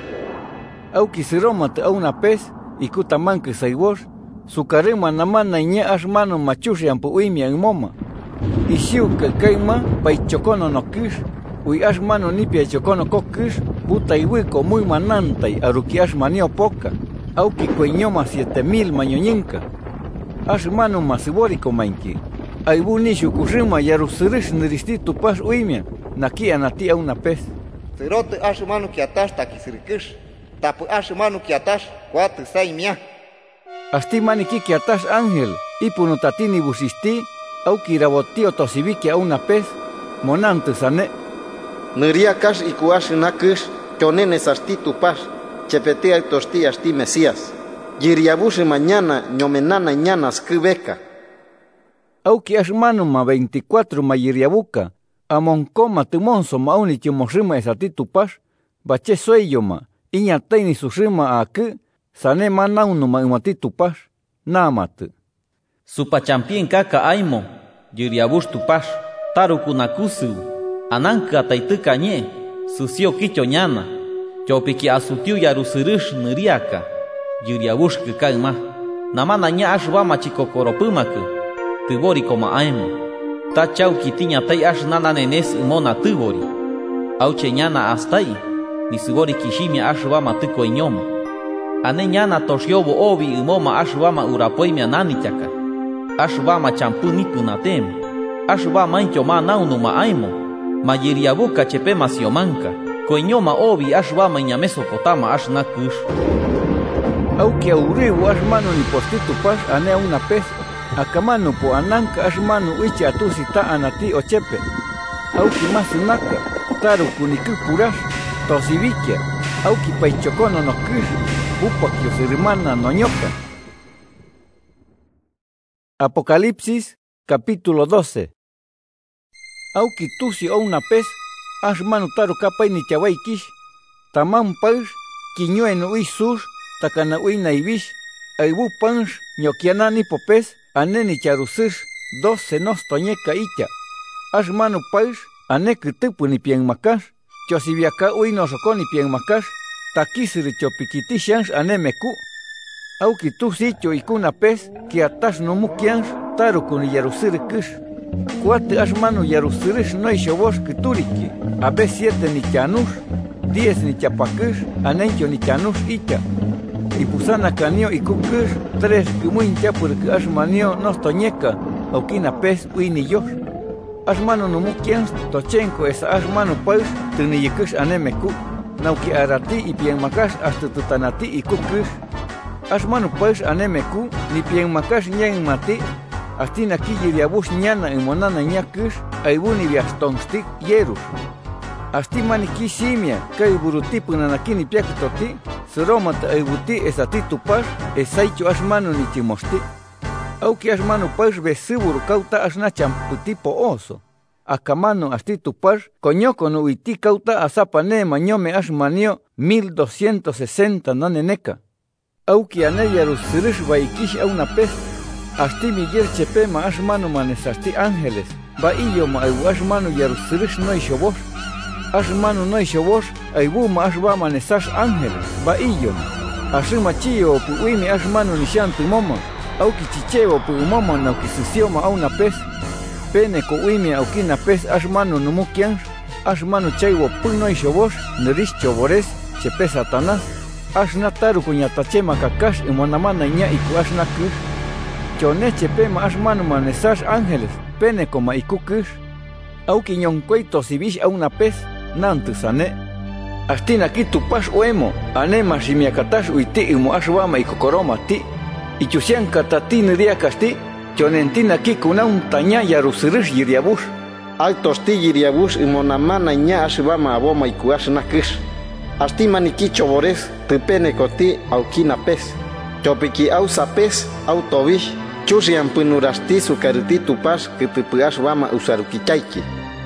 [SPEAKER 1] Au kisiroma te una pes, ikutaman que saibosh, sukarema namana ña ashmanu machushiampu uimia umoma. Ishiu que kaima, paichokono no kish, ui ashmanu nipia chokono kokish, puta iwiko muy manantai, aruki ashmanio poca, au ki kweñoma 7000 mañoñinka. Ashmanu masiborico mainki. Aibu nishu kushima yarusirish niristitu pas uimia, naki anati a una pes.
[SPEAKER 7] Cerote ashmanu que atasta kisirikish. Tapu ashmanu kiatash kuatu saimia.
[SPEAKER 1] Asti maniki kiatash ángel, ipunu tatini busisti, au kirabotio tosibiki a una pez, monante sane.
[SPEAKER 4] Niria kash ikuash nakish, chonene sastitu pas, chepetea tosti asti mesías. Yiriabushi mañana, ñomenana ñana skibeka.
[SPEAKER 1] Au ki ashmanuma 24 ma yiriabuka, amonkoma tumonso mauni chimoshima esatitu pas, bache sueyoma. Iña taini sushima aku, sane manaunuma umatitu pas, namatu.
[SPEAKER 8] Supachampien kaka aimo, yiriabush tupash, taru kunakusu, ananka taituka nye, susio kicho ñana, chopiki asutiu yarusirish niriaka, yiriabush kakaima, namana ña ashbama chikokoropumaku, tibori koma aimo, ta chau kitiña tai ash nananenes umona tibori, auche ñana astai, ni sibori kishimia ashbama tuko iñoma. Ane ñana toshiobo obi umoma ashbama urapoimia nanichaka. Ashbama champu nikunatem. Ashbama inchoma naunuma aimo. Mayiriabuka chepe masiomanka. Koiñoma obi ashbama iñamesopotama ashnakush.
[SPEAKER 1] Auki auriu ashmanu ni postitu pas ane a una pez. Akamanu po ananka ashmanu uichi atusita anati ochepe. Auki masunaka. Taru kunikupurash. Tosivikia, auki paichokono no kush, upa kios hermana no ñoka. Apocalipsis, capítulo 12. Auki tusi o una pez, ashmanu taru kapay ni chawaikish, tamam paish, kiñueno uy sus, takana uy naibish, aibu pansh, ñokianani popes, aneni charusish, 12 nos toñeka icha. Ashmanu paish, anek tupu ni pien makash, chosibiaka uy no soko ni pien makash, takisiri chopikitishansh anemeku. Auki tusi cho ikuna pez, que atash no mukiansh, taru kun yarusiri kish. Cuate ashmanu yarusirish no ishobosh kituriki, abe 7 ni chanush, 10 ni chapakish, anencho ni chanush icha. Y pusana canio y kukish, 3 kimuincha porque ashmanio nos toñeka, aukina pez uy ni yosh. Ashmanu no mukiansh, tochenko esa ashmanu paish, tuniyikish anemeku, nauki arati y pien makash hasta tutanati y kukish. Ashmanu paish anemeku, ni pien makash ñen mati, astina ki yiriabush ñana y monana ñakish, aibuni viastonstik yerus. Astimani ki simia, kai burutipu nanakini piakitoti, seromata aibuti esati tupash, esaicho ashmanu ni chimosti. Auki ashmanu paish besiburu kauta ashna champuti po oso. Akamano asti tupash, coñoco no uiti kauta asapane mañome ashmanio 1260 naneneka. Auki aneyaru sirish vaikish a una pez, asti Miguel chepema ashmanu manes asti ángeles, va iyo ma aibu ashmanu yaru sirish no ishobosh, ashmanu no ishobosh, aibu ma ashba manesash ángeles, va iyo, ashima chiyo pu uimi ashmanu nishantu moma, auki chichevo pu moma nauki sisioma a una pez, pene ko uimi aukina pez ashmanu numukiansh, ashmanu chaywo pu no ishobosh, nerish chobores, chepe satanás, ashna taru kuñatachema kakash y monamana ña iku ashna kish. Choneche pema ashmanu manesash ángeles, pene coma ikukish. Auki ñoncueito sibish a una pez, nantusane. Astina ki tupash uemo, anema shimiakatash uiti imo ashwama ikokoroma ti. Ichusian katati niriakasti, chonentina ki kunaun taña yarusirish yiriabush.
[SPEAKER 4] Altos ti yiriabush y monamana ña ashwama aboma iku ashna kish. Astima ni ki chobores, tupene koti aukina pez. Chopiki au sapes, au tobish, chusian punurasti sukariti tupas que tupu ashwama usarukichaiki.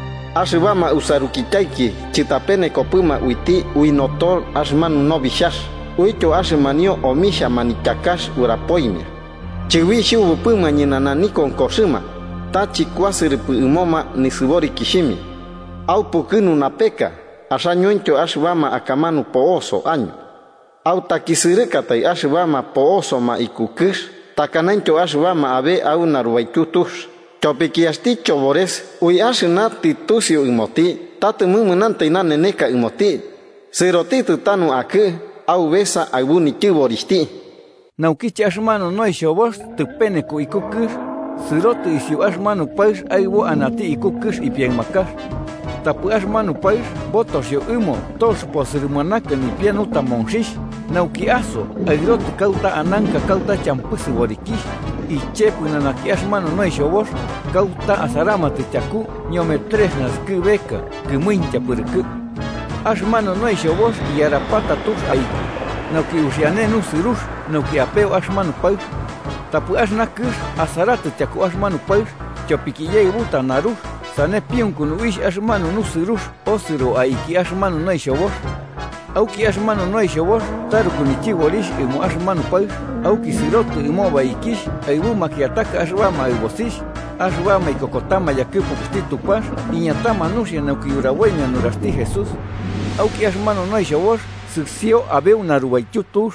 [SPEAKER 4] Ashwama usarukichaiki, chitapene kopuma uiti uinotor ashmanu no bishash, uicho ashmanio omisha manikakash urapoimia. Chiwishu upuma nyinanani con kosima, tachi kwasiripu umoma nisubori kishimi. Au pukinu napeka, asanyuencho ashwama akamanu pooso año. Au takisirikatai ashwama pooso ma ikukish, takanancho ashwama abe au naruaitutush. Chopikiasti chobores, ui ashina titusio imoti, tatumumunnante inaneneka imoti. Siroti tutanu ake, au besa aibuni chiboristi.
[SPEAKER 1] Naukichi ashmanu no ishobos, tupene ku ikukish, siroti isio ashmanu paish aibu anati ikukish y pien makash. Tapu ashmanu paish, botosio imo, tos posirimanaka ni pianu tamonshish, nauki aso, airoti kauta ananka kauta champusi borikish, y chepu nanaki ashmanu no ishobos, kauta asarama techaku, ñome 3 naski beka, kimuincha puriku. Ashmanu no ishobos, y arapata tus aiku, nauki usiane nu sirush, nauki apeo ashmanu paish, tapu ashnakish, asarate chaku ashmanu paish, chopikiyei buta narush, sane pion kun uish ashmanu nu sirush, osiro aiki ashmanu no ishobos. Auki ashmanu no ishobos, taru kunichiborish imu ashmanu paish, auki sirotu imo baikish, aibu makiataka ashwama aibosish, ashwama ikokotama yakipu kustitu pash, iñatama nushia nauki urahueña nurasti Jesús. Auki ashmanu no ishobos, suksio abeu naruaichutush.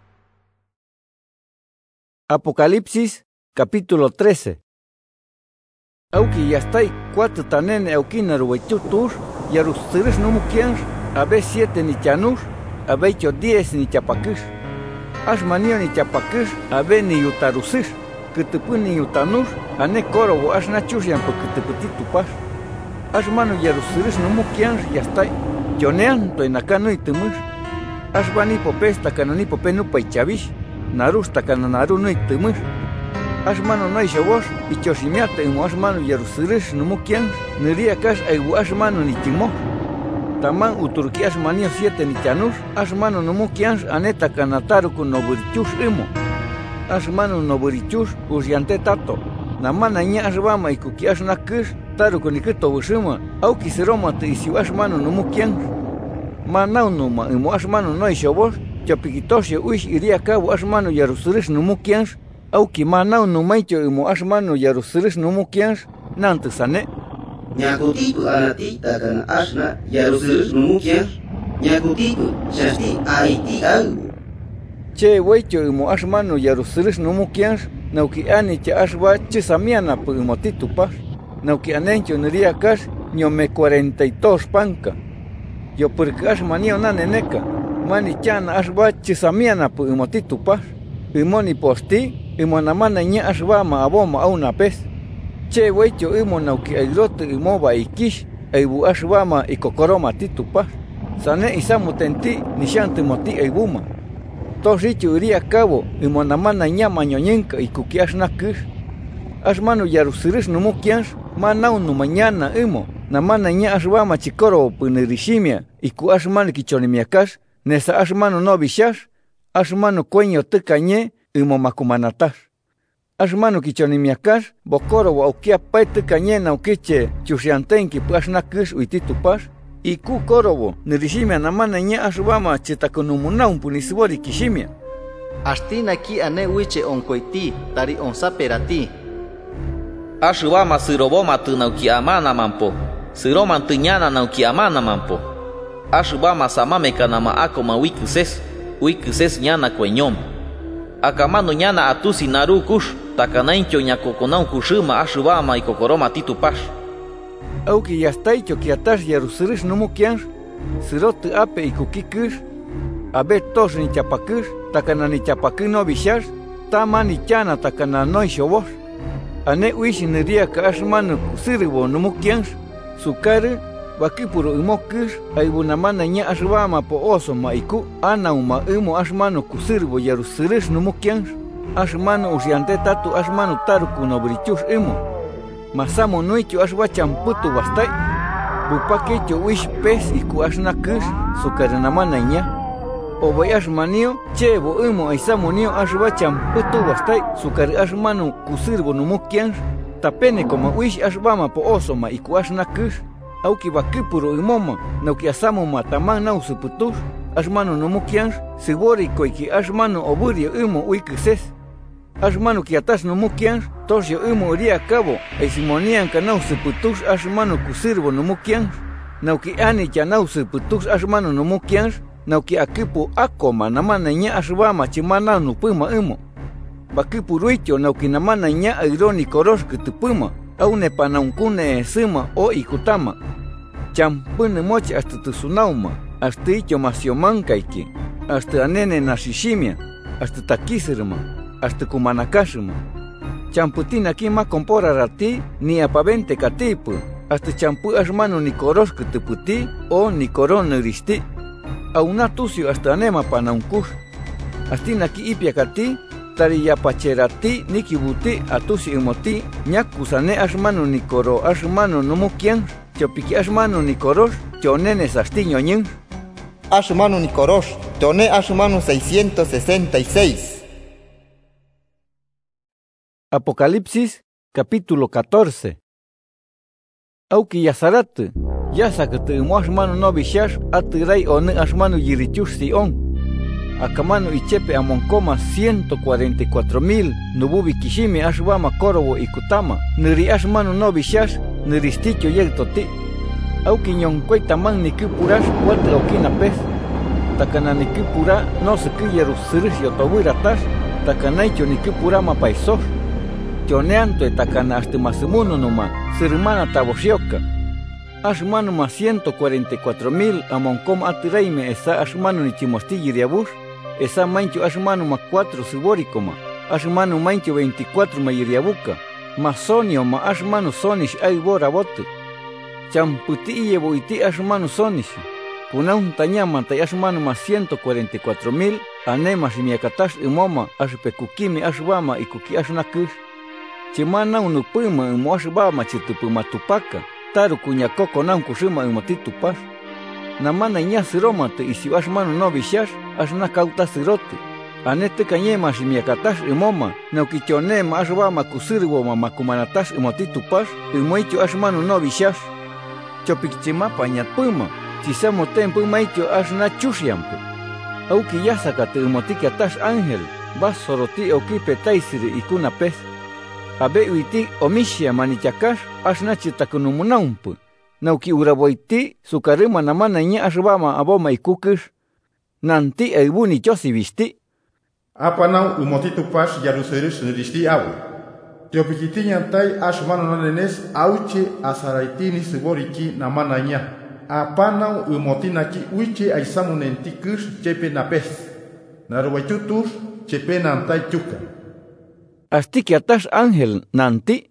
[SPEAKER 1] Apocalipsis, capítulo 13. Auki yastai 4 tanene auki naruaichutush, yarustiris numukiansh, abe 7 ni chanush, abe 10 ni chapakish. Ashmanio ni chapakish, abe ni yutarusish, kutupu ni yutanush, ane korobo ashnachushian pukutupiti tupash. Ashmanu yarusiris numukiansh yastai, chonean to inakanu itumush. Ashbani popes takanani pope nupa ichavish, narush takananaru no itumush. Ashmanu no ishobos, y choshimiata imo ashmanu yarusiris numukiansh, niriakash aibu ashmanu ni timosh. Taman uturki ashmanio 7 ni chanush, ashmanu numukiansh aneta kanataru kun noburichush imo. ashmanu no burichush usyante tato. Namana nya ashbama ikuki ashna kush taru kunikito bushima au kisiroma te isiu ashmanu no mukian. Manau ma imo ashmanu no ishobor chapikitoshe uish iria kabu ashmanu yarusurish no mukian au ki manau no maicho imo ashmanu yarusurish no mukian nantu sane.
[SPEAKER 14] Nyakutiku anati takana ashna yarusurish no mukian. Nyakutiku shasti aiti au.
[SPEAKER 1] Che weicho imo ashmanu yarusurish no mukian nauki ani cha ashba chisamiana pu imo titupas. Nauki anencho niria kash ñome 42 panka. Yo porque ashmanio naneneka. Mani chana ashba chisamiana pu imo titupas. Imoni posti, imo namana nya ashba ma aboma a una pez. Che weicho imo nauki airote imo ba ikish, aibu ashba ma ikokoroma titupas. Sane isamu tenti nishante moti aibuma. Toshichu iria cabo imo namana nya mañoñenka ikuki ashna kush. Ashmanu yarusirish no mukians, manau no mañana imo. Namana nya ashbama chikoro punirishimia, iku ashmanu kichonimiakash, nesa ashmanu no bishash, ashmanu cueño tekanye, imo makumanatas. Ashmanu kichonimiakash, bokoro wa ukia pai tekanye na ukiche chushiantenki pu ashna kush uititupas, iku korobo nirishimia namana nya ashbama chitakunumunau punisibori kishimia.
[SPEAKER 6] Ashtina ki ane wiche onkoiti, tari onsaperati.
[SPEAKER 8] Ashubama siroboma tunauki amana mampo. Siroma tuñana nauki amana mampo. Ashubama samame kanama akoma wikuses ñana kueñom. Akamano ñana atusi narukush, takanaincho ñakokonau kushima ashubama ikokoroma titupash.
[SPEAKER 1] Auki yastaicho kiatash yarusirish no mukian, sirotu ape ikukikush, abe tosh ni chapakush, takana ni chapakuno bishash, tama ni chana takana no ishobosh. Ane uishi niria ka ashmanu kusiribo no mukian, sukare, bakipuro imokush, aibunamana nya ashbama po oso ma iku, anauma imo ashmanu kusiribo yarusirish no mukian, ashmanu usiante tatu ashmanu taruku no brichush imo. Masamo nuicho ashwa champutu bastai. Bupakecho wish pes iku ashna kush, sukare namana nya. Obay ashmanio, chebo imo aisamonio ashwa champutu bastai, sukare ashmanu kusirbo no mukian, tapene como wish ashbama po oso ma iku ashna kush, auki bakipuro imoma, nauki asamo mataman nau suputush, ashmanu no mukian, sibori koiki ashmanu oburio imo uikuses. Ashmanu kiatash no mukian, toshio imo uria cabo, esimonian kanau suputush ashmanu kusirbo no mukian, nauki ani chanau suputush ashmanu no mukian, nauki akipu akoma namana nya ashbama chimana no puma imo. Bakipu ruicho nauki namana nya ironi koroshku tupuma, au ne panaunkune sima o ikutama. Champune mochi hasta tusunauma, hasta icho masiomankaiki, hasta anene nashishimia, hasta takisirma, hasta kumanakashima. Champutina kima compora rati ni apavente katipu, hasta champu ashmanu ni koroshku tuputi o ni korona risti. Aunatusio hasta anema panaunkush. Astina ki ipia kati, tari yapacherati ni kibuti atusi imoti, nyakusane ashmanu ni koro ashmanu no mukian, chopiki ashmanu ni korosh, chonene sastiño ñin.
[SPEAKER 14] Ashmanu ni korosh, chone ashmanu 666.
[SPEAKER 1] Apocalipsis, capítulo 14. Auki yasarat, yasakate imo ashmanu no bishash, atirai one ashmanu yirichush sion. Akamanu ichepe amonkoma 144,000 nububi kishimi ashbama korobo ikutama, niri ashmanu no bishash, niristicho yeltoti. Auki nyonkoi taman nikipurash, wate okina pez. Takana nikipura no se kiyerusirish yotobiratash, takanaicho nikipura mapaisosh. Choneanto takana hasta masimuno numa, sirmana taboshioka. Ashmanu ma 144,000 amonkoma atiraime esa ashmanu ni chimosti yiriabush, esa mancho ashmanu ma 4 siborikoma, ashmanu mancho 24 ma yiriabuka, ma sonio ma ashmanu sonish aibora bote. Champuti yebo iti ashmanu sonish, kunaun tanyama tay ashmanu ma 144,000, anema shimiakatash imoma ashpekukimi ashbama ikuki ashnakush. Chimana unupuma imo ashbama chitupuma tupaka. Taru kuña koko nan kushima imotitupas. Namana ña siromate isi ashmanu no bishash, ashna kauta sirote. Anete kanyema shimiakatash imoma, naukichonema ashbama kusirwoma makumanatash imotitupash, imoicho ashmanu no vishash. Chopikchima pañatpuma, chisamo tempumaicho ashna chushyampu. Auki yasakate imotikatash ángel, vas soroti okipe taisiri ikuna pez. Abe uiti omishia manichakash ashna chitakunumunampu. Nauki uraboiti sukarima namana nya ashbama aboma ikukish. Nanti eibuni chosivisti.
[SPEAKER 11] Apanau umotitupash yaruserish niristi awu. Teopikitiñan tai ashmano nanenes auche asaraitini siboriki namananya. Apanau umotinaki uiche aisamunentikish chepe napes. Naruaitutus chepe nantai chuka.
[SPEAKER 1] Astiki atash ángel nanti.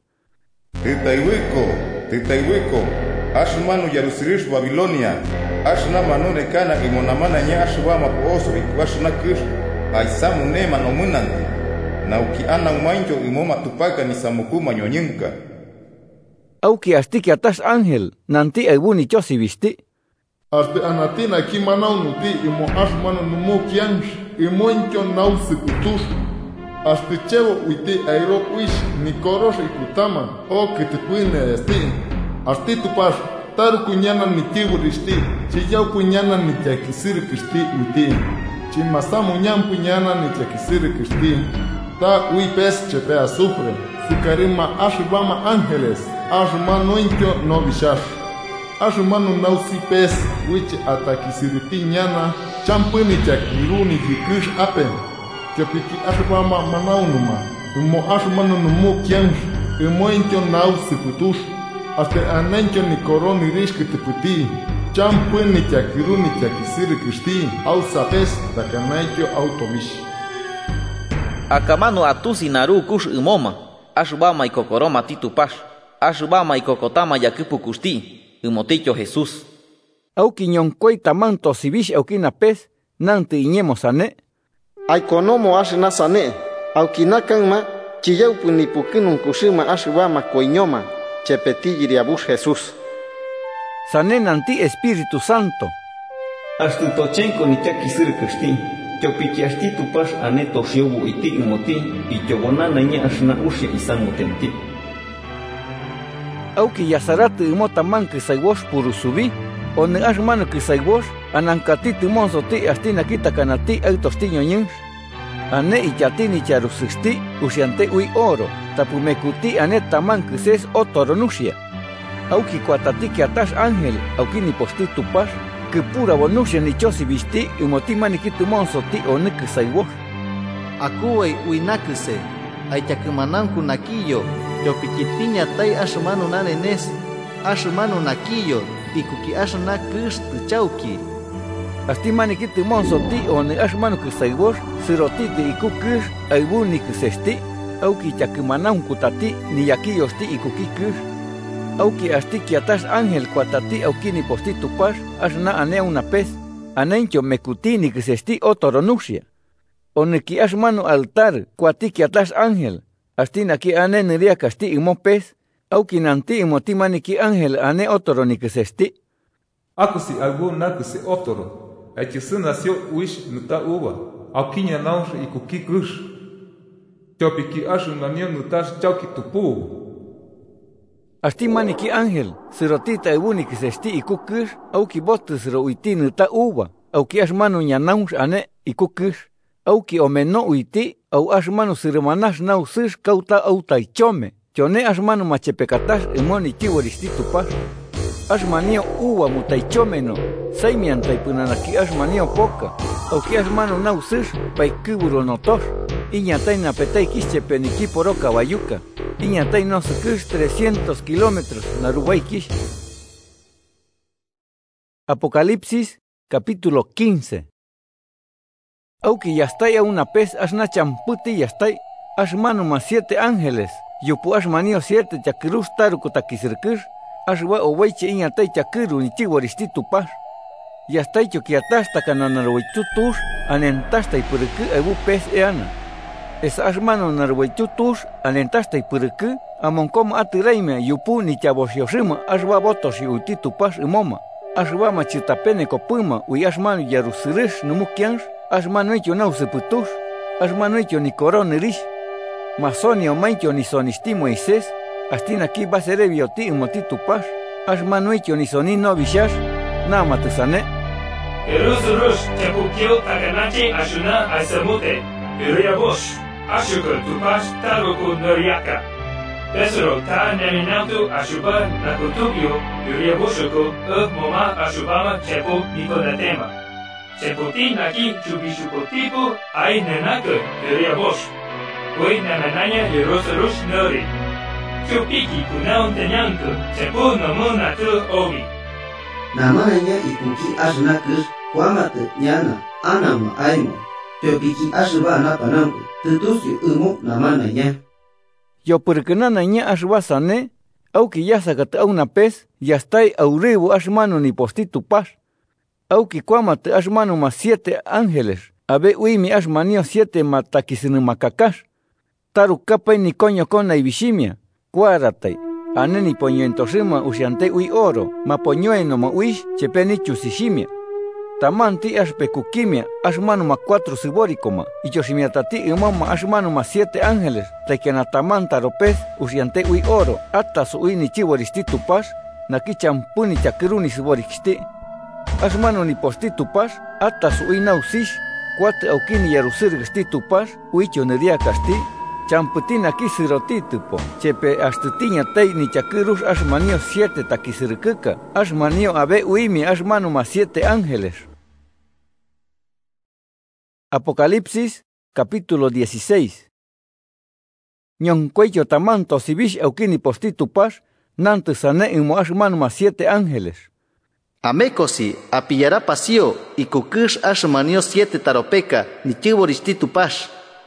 [SPEAKER 11] Titaiwiko, ashmano yaruserish Babilonia. Ashna manone kana imonamananya ashwama pooso ikuashna kish. Aisamunema no munanti. Nauki ana umanjo imoma tupaka ni samukuma nyonyenka.
[SPEAKER 1] Auki astiki atash ángel, nanti ebuni chosivisti.
[SPEAKER 11] Aste anatina ki manau nuti imo ashmano numu kiansh, imo encho nausi kutush. Aste chevo uiti airo uish, nikorosh ikutama, o que te puine esti. Asti tupash, taru kunyana ni tiburisti, chiyau kunyana ni yakisiri kisti uiti. Chimasamu nyampu nyana ni yakisiri kisti. Ta uipes chepe azufre, sukarima ashubama ángeles, ashumano encho no vishash. Ashumano nausi pes, which atakisiriti nyana, champuni chakiruni kikish apen. Chopiki ashubama manaunuma, umo ashumano numu kiansh, umo encho nausi kutush, hasta anencho ni koroni rishki tiputi. Champuni chakiruni chakisiri kisti, au sapes takanaicho automish.
[SPEAKER 8] Akamano atusi naru kush imoma, ashubama ikokoroma titupash, ashubama ikokotama yakipu kusti, imoticho Jesús.
[SPEAKER 1] Auki ñonkwei tamanto sibish aukina pez, nanti iñemo sane.
[SPEAKER 4] Aikonomo ashna sane, aukinakanma, chiyaupu nipukinun kushima ashubama koiñoma, chepetilliriabush Jesús.
[SPEAKER 1] Sane nanti Espíritu Santo.
[SPEAKER 5] Astutochenko ni chakisir kusti. Chopiki asti tupash ane toshiobu iti imoti y chobonana nya ashna ushe isamutenti.
[SPEAKER 1] Auki yasaratu imotaman kisaiwosh purusubi, one ashmanu kisaiwosh, anankati timonsoti astina kita kanati autostiño nyins. Ane ichatini charusisti, usiante ui oro, tapumekuti ane taman kises otoronushia. Auki kuatatiki atash ángel, auki ni posti tupash, que pura bonusha ni chosi visti y motima ni kitu monsoti o neki saiwosh.
[SPEAKER 6] Akuei uinakise, aichakumananku nakiyo, yopikitiña tai ashmanu nanenes, ashmanu nakiyo, tikuki ashna kish tuchauki.
[SPEAKER 1] Astima ni kitu monsoti o ne ashmanu kisaiwosh, sirotiti iku kish, aibu ni kisesti, auki chakumananku tati ni yakiyosti ikuki kish. Auki astiki atash ángel kuatati aukini posti tupash, ashna anea una pez, anencho mekutini kisesti otoronuxia. Oneki ashmanu altar kuatiki atash ángel, astina ki ane niria kasti imo pez, auki nanti imotimani ki ángel ane otoro kisesti.
[SPEAKER 9] Akusi algo nakuse otoro, aichisu nació uish nuta uva, aukinya naush ikuki kush. Chopiki ashu nanio nutash chauki tupu.
[SPEAKER 1] Astimani ki ángel, sirotita ebuni kisesti ikukish, auki botus ro uiti nuta uva, auki ashmanu nyanaush ane ikukish, auki omeno uiti, au ashmanu sirmanash nausish kauta autaichome, chone ashmanu machepekatash emoni tiwaristi tupash. Ashmanio uva mutaichomeno, saimiantai punanaki ashmanio poka, auki ashmanu nausish paikiburo notosh, iñatai napetai kischepeniki poro cabayuca. Iñatay no se kish 300 kilómetros narubay kish. Apocalipsis capítulo 15. Auki yastay a una pez ashna champuti yastay ashmanu más 7 ángeles yupu ashmanio 7 chakirus taruku takisirkish ashwa oweiche iñatay chakiru ni chiwaristi tupash. Yastay chokiatasta kananaruichutush anentasta ipuriki ebu pez eana. Es ashmano narweichutush alentasta ipuriki amonkom atiraime yupu ni chabosyoshima ashwa botoshi uti tupash imoma ashwa machitapene kopuma uy ashmano yarusirish numukiansh ashmano icho nausiputush Ashmanuicho ni coronerish. Masonio maitio ni sonisti Moisés. Astina ki baserebio ti umoti tupash. Ashmanuicho ni sonino vishash. Nama tusane.
[SPEAKER 15] Rush chapukio takanachi ashuna aisamute. Iriabosh. Ashuka tupash taruku noriaka. Pesero ta naminautu ashuba nakutubio. Iriaboshuko moma ashubama chepu nikonatema. Cheputi naki chubishupotipu ay nenaka Iriabosh. Hoy namananya Yerusalus nori. Chupiki kunaun tenyanku chepu nomuna tu obi.
[SPEAKER 14] Namanya ikuki asnakus kuamate nyana anama aimo. Teopiki asba anapanamku tutusi umu namananya.
[SPEAKER 1] Yo perkenananya asba sane auki yasagat auna pes yastai auribu asmanu ni postitu pas. Auki kuamate asmanu ma 7 ángeles. Abe uimi asmanio 7 matakisinu makakash. Taru kapai ni coño kona ibishimia. Kuaratai. Aneni poño entoshima usiante ui oro. Ma poño enoma uish chepeni chusishimia. Tamanti aspekukimia. Asmanu ma 4 siborikoma. Y yoshimiatati umama asmanu ma 7 ángeles. Taikana tamanta ropez usiante ui oro. Atas ui ni chiboristitu pas. Naki champuni chakiruni siboriksti. Asmanu ni postitu pas. Atas ui nausish. 4 aukini yarusirgstitu pas. Uicho neria kasti. Champutina kisirotitupo, chepe astutiña tei ni chakirus asmanio 7 takisirkuka, asmanio abe uimi asmanu ma 7 ángeles. Apocalipsis, capítulo 16. Ñoncuello tamanto sibish aukini postitu pas, nantu sane imo asmanu ma 7 ángeles.
[SPEAKER 6] Amekosi, apillará pasio, y kukush asmanio 7 taropeca, ni chiboristitu pas.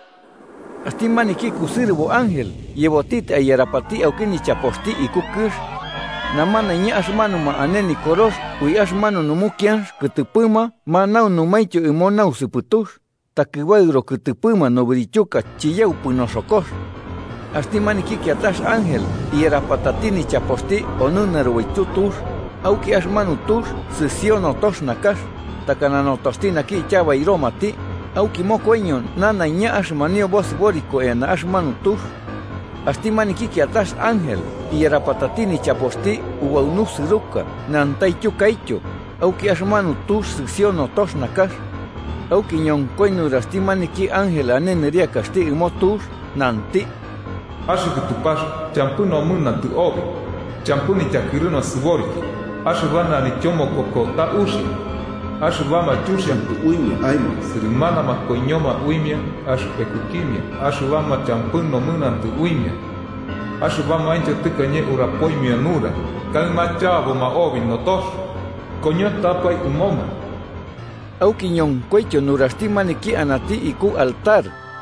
[SPEAKER 1] Astimani kiku sirvo ángel, yevotit a yarapati aukini chaposti y kukush. Namana ña asmanu ma aneni koros, ui asmanu numukians, kutupuma, ma nau numaicho y monau siputus, takiwairo kutupuma no birichuka, chiyau punosokos. Astimani kiki atas ángel, y yarapatatini chaposti, onunarwitutus, auki asmanu tus, sisiono tos nakas, takananotostina ki chava iromati, auki mokoeño nana ña asmanio vos borico en asmanu tus. Astimani kiki atas ángel, y yarapatatini chaposti, uaunusiruka, nantaichu kaicho, auki asmanu tus sisiono tos nakas. Auki ñon koinu rastimani ki ángel aneneria kasti imotus, nanti.
[SPEAKER 9] Ashuki tupas, champuno muna tu obi, champuni chakiruno siboriki, ashubana ni chomo koko ta ushi. Ashubama chushan tu uimia aima, sirimana ma koñoma uimia, ashupekukimia, ashubama champuno muna tu uimia. Ashubama ancho tukanye urapoimia nura, kalma chavo ma obi notos, coño tapai umoma.
[SPEAKER 1] Auki ñon cuecho nurastimani ki anati iku altar.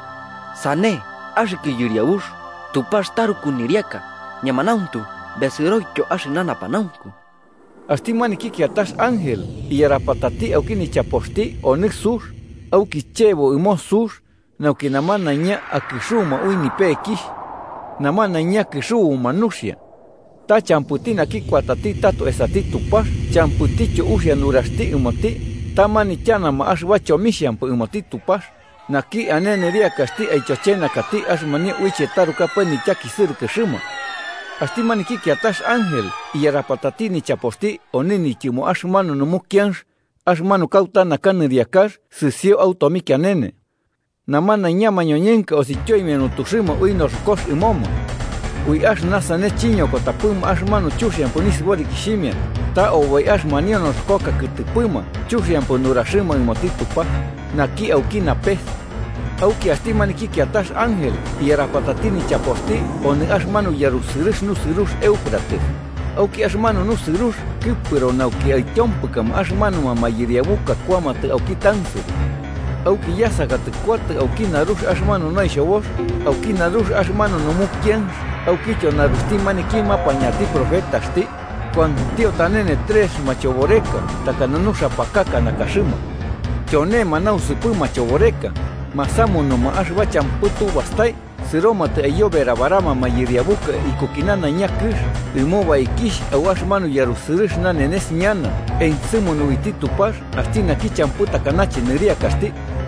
[SPEAKER 16] Sane, ashiki yuriabush, tu pastaru kuniriaka, ñamanauntu, besirocho ashinana panaunku.
[SPEAKER 1] Astimani kiki atas ángel, y yarapatati aukini chaposti onik sus, auki chevo imo sus, nauki namana ña akishuma uini pekish, namana ña kishu manusia. Ta champutina ki kuatati tato esati tupas, champuticho usia nurasti umoti, tamani chana ma aswacho mishampu umoti tupas, naki aneneria kasti aichochena kati asmani uiche taruka pani chaki sirkeshima. Astimani kiki atas ángel, y yarapatatini chaposti, onini chimo asmanu numukians, asmanu kauta nakaniriakas, sisio automiki anene. Namana ñama ñoñenka osichoy menutushima uinos kos imoma. Ui asnasane chiño kotapuma asmanu chushian punisibori kishimia, ta owai asmanionos koka kutupuma, chushian punurashima imotitupa, naki aukina pez. Auki astimani kiki atas ángel, y yarapatatini chaposti, oni asmanu yarusirish nusirish Eufrates. Auki asmanu nusirish, kipiro nauki aichompukam asmanu mamayiriabuka kuamate auki tansu. Auki yasagate kuate auki narush asmanu naishawos, auki narush asmanu nomukians, auki chonarustimani kima pañati profetasti, cuando tío tanene 3 machoboreka, takananusha pakaka nakashima. Chone manau sipuma choboreka. Masamu no ma ashwa champutu bastai, siromate ayobera barama mayiriabuka y kukinana ñakish, imoba ikish awashmanu yarusirish na nenes ñana, en simu nuititu pas, astina ki champuta kanache neria kasti.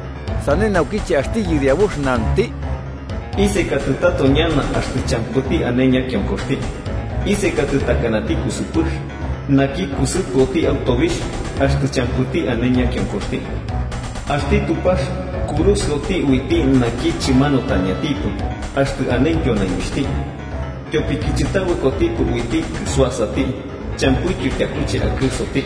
[SPEAKER 1] Sane naukiche asti yiriabush nanti.
[SPEAKER 5] Ise katutato ñana hasta champuti aneña kionkosti. Ise katutakanati kusupush. Naki kusupoti autobish hasta champuti aneña kionkosti. Asti tupash kurus loti uiti naki chimano tañatipo. Hasta aneño naimisti. Kiopikichitawe kotipo uiti suasati. Champuichu takuche akusoti.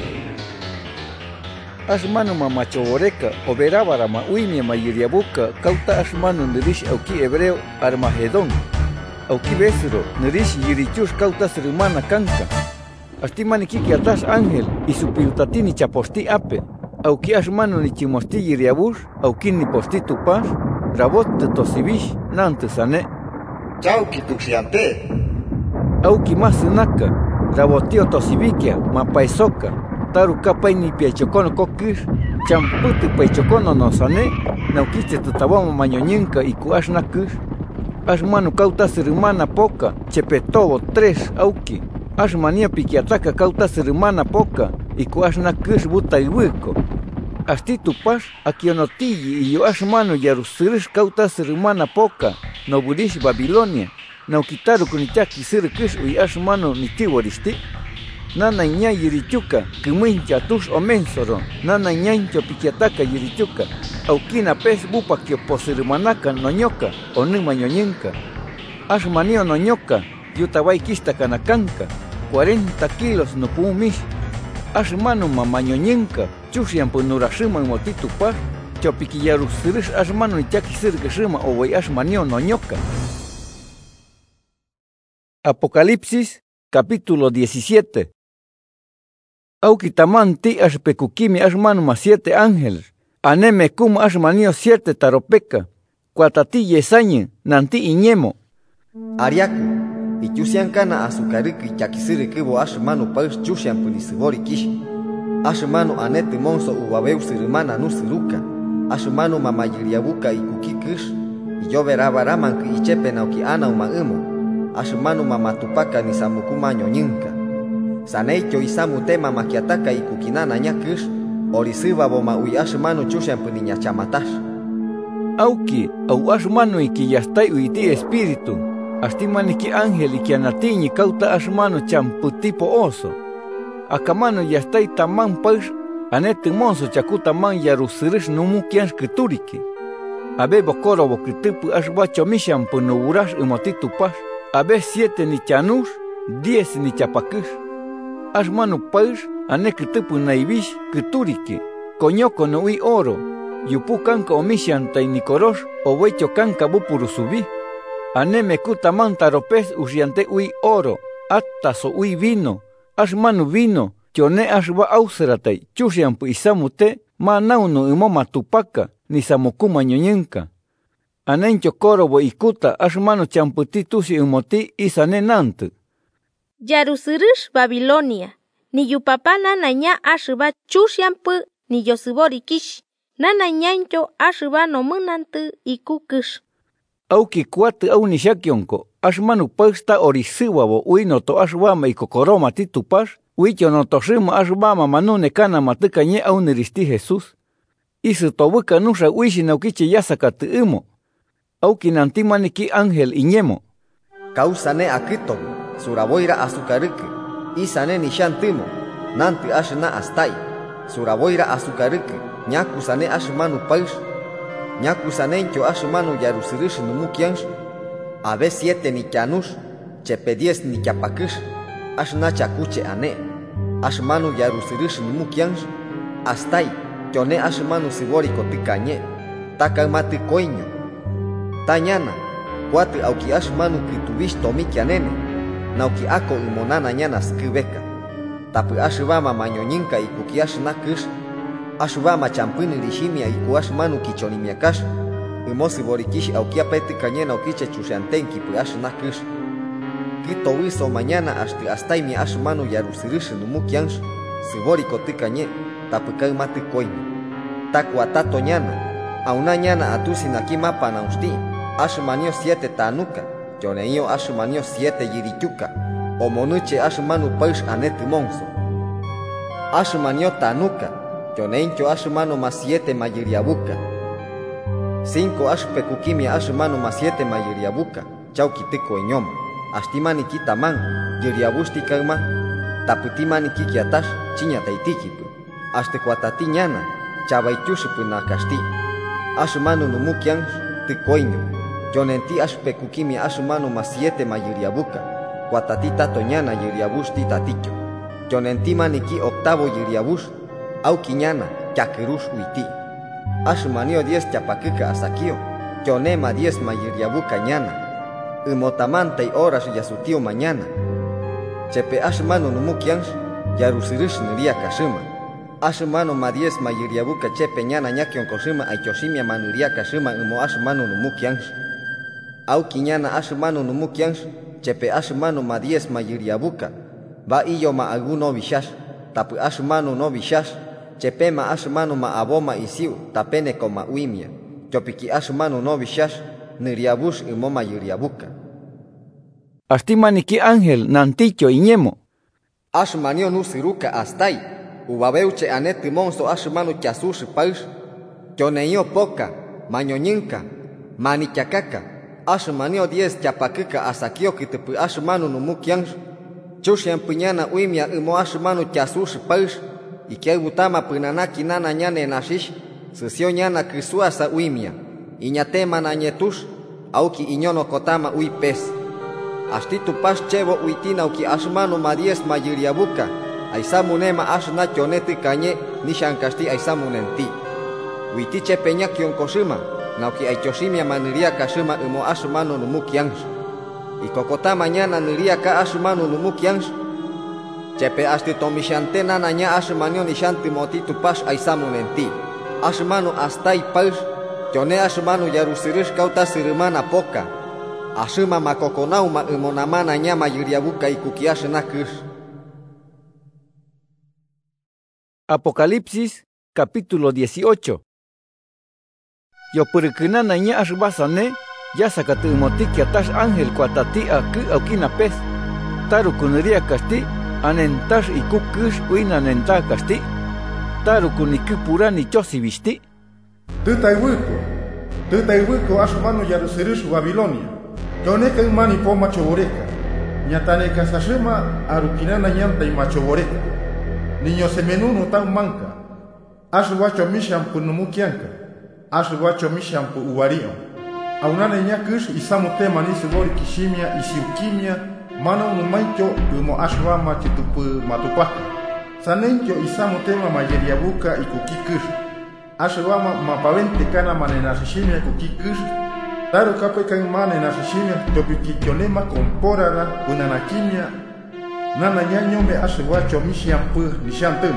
[SPEAKER 1] Ashmanu mamachoboreka, oberabara ma uimia ma yiriabuka, kauta ashmanu nirish auki hebreo Armagedón. Auki besro, nirish yirichush kauta serumana kanka. Ashtimani kiki atash ángel, y su piutatini chaposti ape. Auki ashmanu ni chimosti yiriabush, auki ni posti tupash, rabot te tosibish, nante sane.
[SPEAKER 7] Chauki tuxiante.
[SPEAKER 1] Auki masunaka, rabotio tosibikia, ma paisoka. Taru kapai ni piachokono kokir, champuti paichokono no sane, naukiche tutabama mañoñenka y kuashnakur. Ashmanu kauta serumana poca, chepetobo 3 auki. Ashmania pikiataka kauta serumana poca, y kuashnakur buta iwiko. Asti tupash, akionotilli y yo ashmanu yarusirish kauta serumana poca, no burish Babilonia, naukitaru kunichaki sirkish uy ashmanu nitiwaristi. Nana ña yirichuka, kimincha tush omensoro, nana ñancho pikiataka yirichuka, aukina pes bupa kio posirimanaka noñoka, onima ñoñenka. Ashmanio noñoka, yutabay kista kanakanka, 40 kilos no pumish. Ashmanu mamañoñenka, chushian punurashima motitupar, chopikiyarusirish ashmanu nichaki sirgeshima oway ashmanio noñoka. Apocalipsis, capítulo 17. Auki tamanti ashpekukimi ashmanu ma 7 ángeles, aneme kuma ashmanio 7 taropeka, kuatati yesañe, nanti iñemo.
[SPEAKER 2] Ariaku, y chusiankana azukariki chakisirikibo ashmanu paish chusian punisibori kish. Ashmanu anete monso uwabeu sirimana nusiruka, ashmanu mamayiriabuka y kukikish, y yo verabaraman ki ichepe nauki ana umaemo, ashmanu mamatupaka ni samukuma ñoñinka. Saneicho isamu tema makiataka y kukinana ñakish, orisiba boma uy ashmanu chushan puniña chamatash.
[SPEAKER 1] Auki, au ashmanu iki yastai uiti espíritu, astimani ki ángel iki anatiñi kauta ashmanu champutipo oso. Akamanu yastai taman paish, anete monso chakuta man yarusirish numukiansh kituriki. Abe bokorobo kitipu ashbacho mishan punuburash umotitupash, abe 7 ni chanush, 10 ni chapakish. Ashmanu paish, ane kitipu naibish kituriki, koñoko no ui oro, yupu kanka omishan tainikorosh, owecho kanka bupurusubi. Ane mekuta mantaropes usiante ui oro, attaso ui vino, ashmanu vino, chone ashba auseratai, chushiampu isamute, ma nauno imoma tupaka, ni samukuma ñoñenka. Anencho korobo ikuta ashmanu champutitusi umoti isane nantu.
[SPEAKER 17] Yarusirish Babilonia, ni yupapa nanaña ashiba chushiampu ni yosiborikish, nanañancho ashiba nomunantu ikukish.
[SPEAKER 1] Auki kuatu au nishakionko, ashmanu paista orisiwabo uinoto ashbama ikokoroma titupash, uicho notoshima ashbama manune kana matukanye au niristi Jesús. Isu tobuka nusha uishi naukiche yasakatu imo. Auki nantimani ki ángel iñemo.
[SPEAKER 2] Kausane akitobu, suraboira azukariki, isane nishantimo, nanti ashna astai, suraboira azukariki, nyakusane ashmanu paish, nyakusanencho ashmanu yarusirish numukiansh, abe 7 ni chanush, chepe 10 ni chapakish, ashna chakuche ane, ashmanu yarusirish numukiansh, astai, chone ashmanu siboriko tikanye, takamati koiño, tañana, kuati auki ashmanu kitubish tomikianene, nauki ako imonana ñana skibeka, tapu ashbama mañoñinka y kuki ashnakish, ashbama champini rishimia y ku ashmanu kichonimiakash, imosi borikish auki apeti kañena aukiche chushantenki pu ashnakish. Kito wiso mañana hasta mi ashmanu yarusirish numukiansh, siboriko tikañe, tapu kaimati koiño. Takuatato ñana, auna ñana atusinaki mapa nausti, ashmanio 7 tanuka, yoneio ashmanio 7 yirichuka, omonuche ashmanu paish aneti monso. Ashmanio tanuka, yoneincho ashmanu ma 7 mayiriabuka. 5 ashpe kukimia ashmanu ma 7 ma yiriabuka chauki tiko eñoma ashtimani kitaman yiriabusti kauma taputimani kikiatash chiña taitikipu ashte kuatati ñana chavaityushipu nakashti ashmanu numukian tikoiño yonenti ashpe kukimia ashmanu ma 7 ma yiriabuka kuatati tato ñana yiriabusti tatikyo yonenti maniki octavo yiriabush auki ñana chakirush uiti ashmanio 10 chapakika asakio yonema 10 ma yiriabuka ñana motamantay horas yasutio mañana chepe ashmanu numukian yarusirish niria kashima ashmanu ma 10 ma yiriabuka chepe ñana ñakion koshima aichoshimia maniria kashima ashmanu numukian auki ñana ashmanu numukian chepe ashmanu ma 10 ma yiriabuka va iyo ma alguno vishash tapu ashmanu no vishash chepe ma ashmanu ma aboma isiu tapene koma uimia chopiki ashmanu no vishash niriabush ma yiriabuka
[SPEAKER 1] Ashtimaniki ángel nanticho iñemo
[SPEAKER 2] ashmanio nusiruka astai ubabeuche aneti monso ashmanu chasush paish choneio poka mañoñinka manichakaka ashmanio 10 chapakika asakio kitepu ashmanu numukian chushian piñana uimia ashmanu chasush paish ikiaibutama pinanaki nana ñane nashish sisio ñana krisuasa uimia iñatema nañetush auki iñono kotama uipes ashtitu pas chevo uitina uki ashmanu ma 10 ma yiriabuka aisamunema ashna choneti kañe nishankashti aisamunenti uiti chepeña kionkoshima nauki aichoshimia maniria kashima ashmanu numukian ikokota mañana niria ka ashmanu numukian chepe ashti tomishante nanaña ashmanio nishanti motitu pas aisamunenti ashmanu astai paish chone ashmanu yarusirish kauta sirimana poka ashima makokonauma monamana ñama yiriabuka ikukiashna kush.
[SPEAKER 1] Apocalipsis capítulo 18. Yopurikinana ña ashbasane ya sakatu motiki atash ángel kuatati aku aukina pes taru kuniria kasti anentash ikukush uina nenta kasti taru kuniku purani chosibishti
[SPEAKER 11] Tutaiwiko ashmanu yarusirish Babilonia Yoneka imani po machoboreka Ñataneka sashima arukinana ñanta y machoboreka Niño semenunu tan manka Ashwacho mishampu numukianka Ashwacho mishampu uwario Aunane ñakush isamu tema nisibori kishimia isiukimia Mana unumaito umo ashwama chitupu matupaka Sanencho isamu tema mayeriabuka ikukikush Ashwama mapavente kana manenashishimia kukikush Taru kape kan manenashishimia topiki chonema komporara unanakimia Nana ñañome ashwacho mishampu nishantum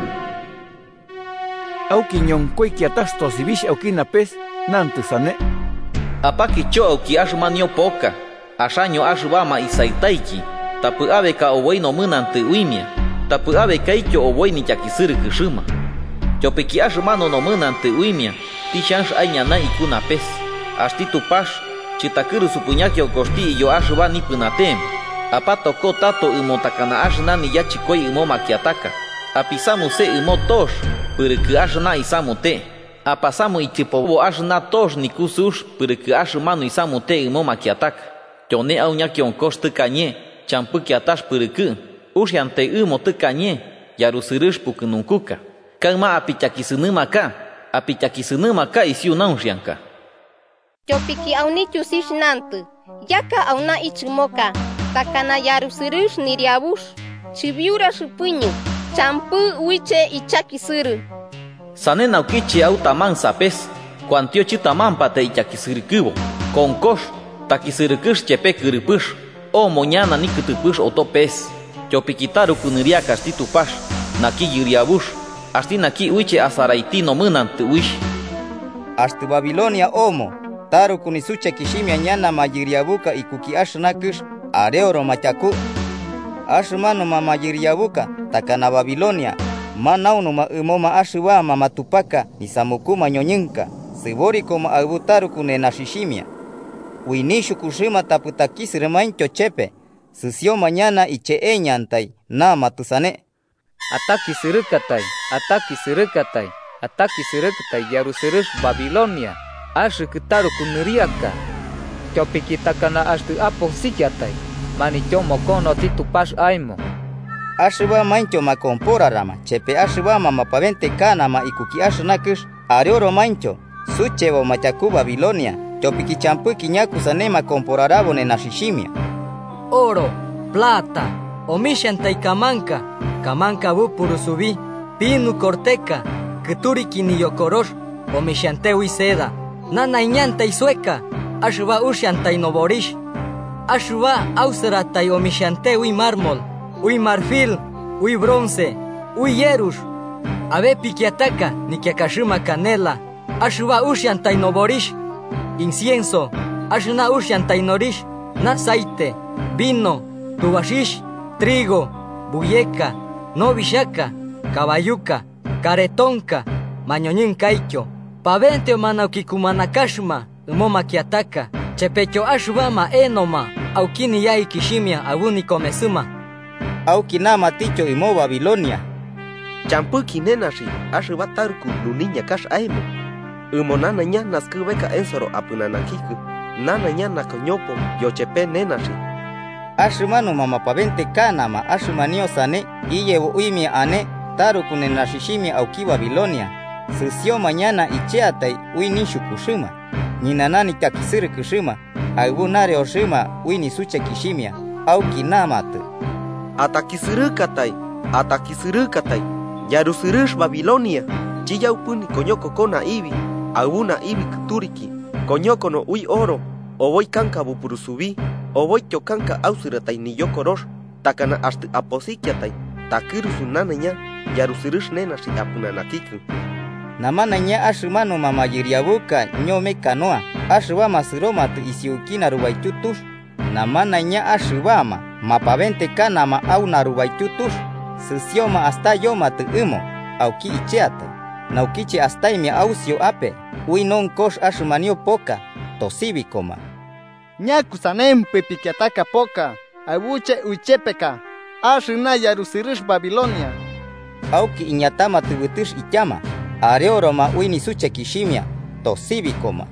[SPEAKER 1] Auki ñonkoi kiatasto sibish aukina pes nantusane
[SPEAKER 8] Apaki cho auki ashmanio poka ashaño ashbama isaitaiki tapu abeka oboino munante uimia tapu abeka ikyo oboini chakisiri kushima chopeki ashmano no munante uimia tishansh añana ikuna pes ashtitu pash chitakuru supuñaki okosti yo ashba ni punatem apatoko tato imotakana ashnani yachikoi imomakiataka apisamu se imotosh purku ashna isamute apasamu ichipobo ashna tosh nikusush purku ashmanu isamute imomakiataka Chone auña kionkos tikañe, champu kiatash purku, ushiante umo tikañe, yarusirish pukununkuka. Kama apichakisunumaka isiu naushianka.
[SPEAKER 17] Chopiki auni chusish nantu, yaka auna ichimoka, takana yarusirish niriabush, chibiura shupuñu, champu uiche ichakisuru.
[SPEAKER 8] Sane naukichi au taman sapes, cuantio chitaman pate ichakisirikubo, konkosh. Takisirikish chepe kiripush o moñana ni kitupush otopes chopikitaru kuniria kastitu pash naki yiriabush asti naki uiche asaraiti no munante uish
[SPEAKER 18] Asti Babilonia omo taru kunisuche kishimia ñana mayiriabuka ikuki ashnakish areoro machaku ashmanu mamayiriabuka takana Babilonia manauno ma umoma ashwa mamatupaka nisamukuma ñoñinka siboriko ma abutaru kunenashishimia Winishu kushima taputakisire mancho chepe Susio mañana iche eñantai nama tusane
[SPEAKER 16] Ataki sirikatai Yarusirish Babilonia
[SPEAKER 19] Ashe kitaru kuniriaka. Topiki takana ashtu apo sikiatai. Manityo mokono titupash aimo.
[SPEAKER 18] Ashiba mancho makompora rama. Chepe ashiba mamapavente kana ma ikuki ashnakish. Arioro mancho. Suchevo machaku Babilonia. Topiki champu kinyaku sanema komporarabo ne nashishimia.
[SPEAKER 20] Oro, plata, omishantai kamanka. Kamanka bupuru subi. Pinu corteca. Keturi kiniyokorosh. Omishantewi seda. Nana iñantai sueca. Ashuba ushantai novorish. Ashuba auseratai omishantewi mármol. Uy marfil. Uy bronce. Uy yerush. Abe pikiataka. Nikiakashima canela. Ashuba ushantai novorish. Incienso. Ashuna ushantai norish. Na aceite. Vino. Tubashish. Trigo. Buyeca. Novishaka. Cabayuca. Caretonca. Mañoñin kaicho. Pavente manaukicumanakashma. Umoma kiataka. Chepecho ashubama enoma. Aukini yai kishimia abuni komesuma.
[SPEAKER 18] Aukinama ticho imo Babilonia.
[SPEAKER 13] Champu kinenashi. Ashuba tarku luniña kash aimo. Umonana nya naskubeka ensoro apunanakiku. Nana nya nakonyopo. Yochepe nenashi.
[SPEAKER 18] Ashumanu mamapavente kanama. Ashumanio sane. Iyevo uimi ane. Taruku nenashishimi auki Babilonia. Susio mañana icheatai uini shukushima. Ninanani takisiri kushima. Aibunare oshima uini suche kishimia. Auki namatu.
[SPEAKER 13] Atakisiri katai. Yarusirish Babilonia. Chiyaupuni konyoko kona ibi. Aibuna ibi kuturiki. Konyoko no ui oro. Ovoy kanka bupurusubi. Ovoy kanka ausiratai ni yokorosh. Takana hasta aposikiatai. Takirusu nananya. Yarusirish nenashi apunanakiku.
[SPEAKER 18] Namananya ashumano mamayiriabuka nyome kanoa. Ashubama siromatu isiukina rubaitutush. Namananya ashubama mapavente kanama au narubaitutush. Susioma hasta yomatu imo. Auki icheata. Naukiche hasta imia ausio ape. Uinon kosh ashumanio poka. Tosibikoma.
[SPEAKER 21] Nyaku sanempe pikiataka poka. Abuche uchepeka. Ashuna yarusirish Babilonia.
[SPEAKER 18] Auki iñatama tubutush ityama. Areoroma uini suche kishimia. Tosibikoma.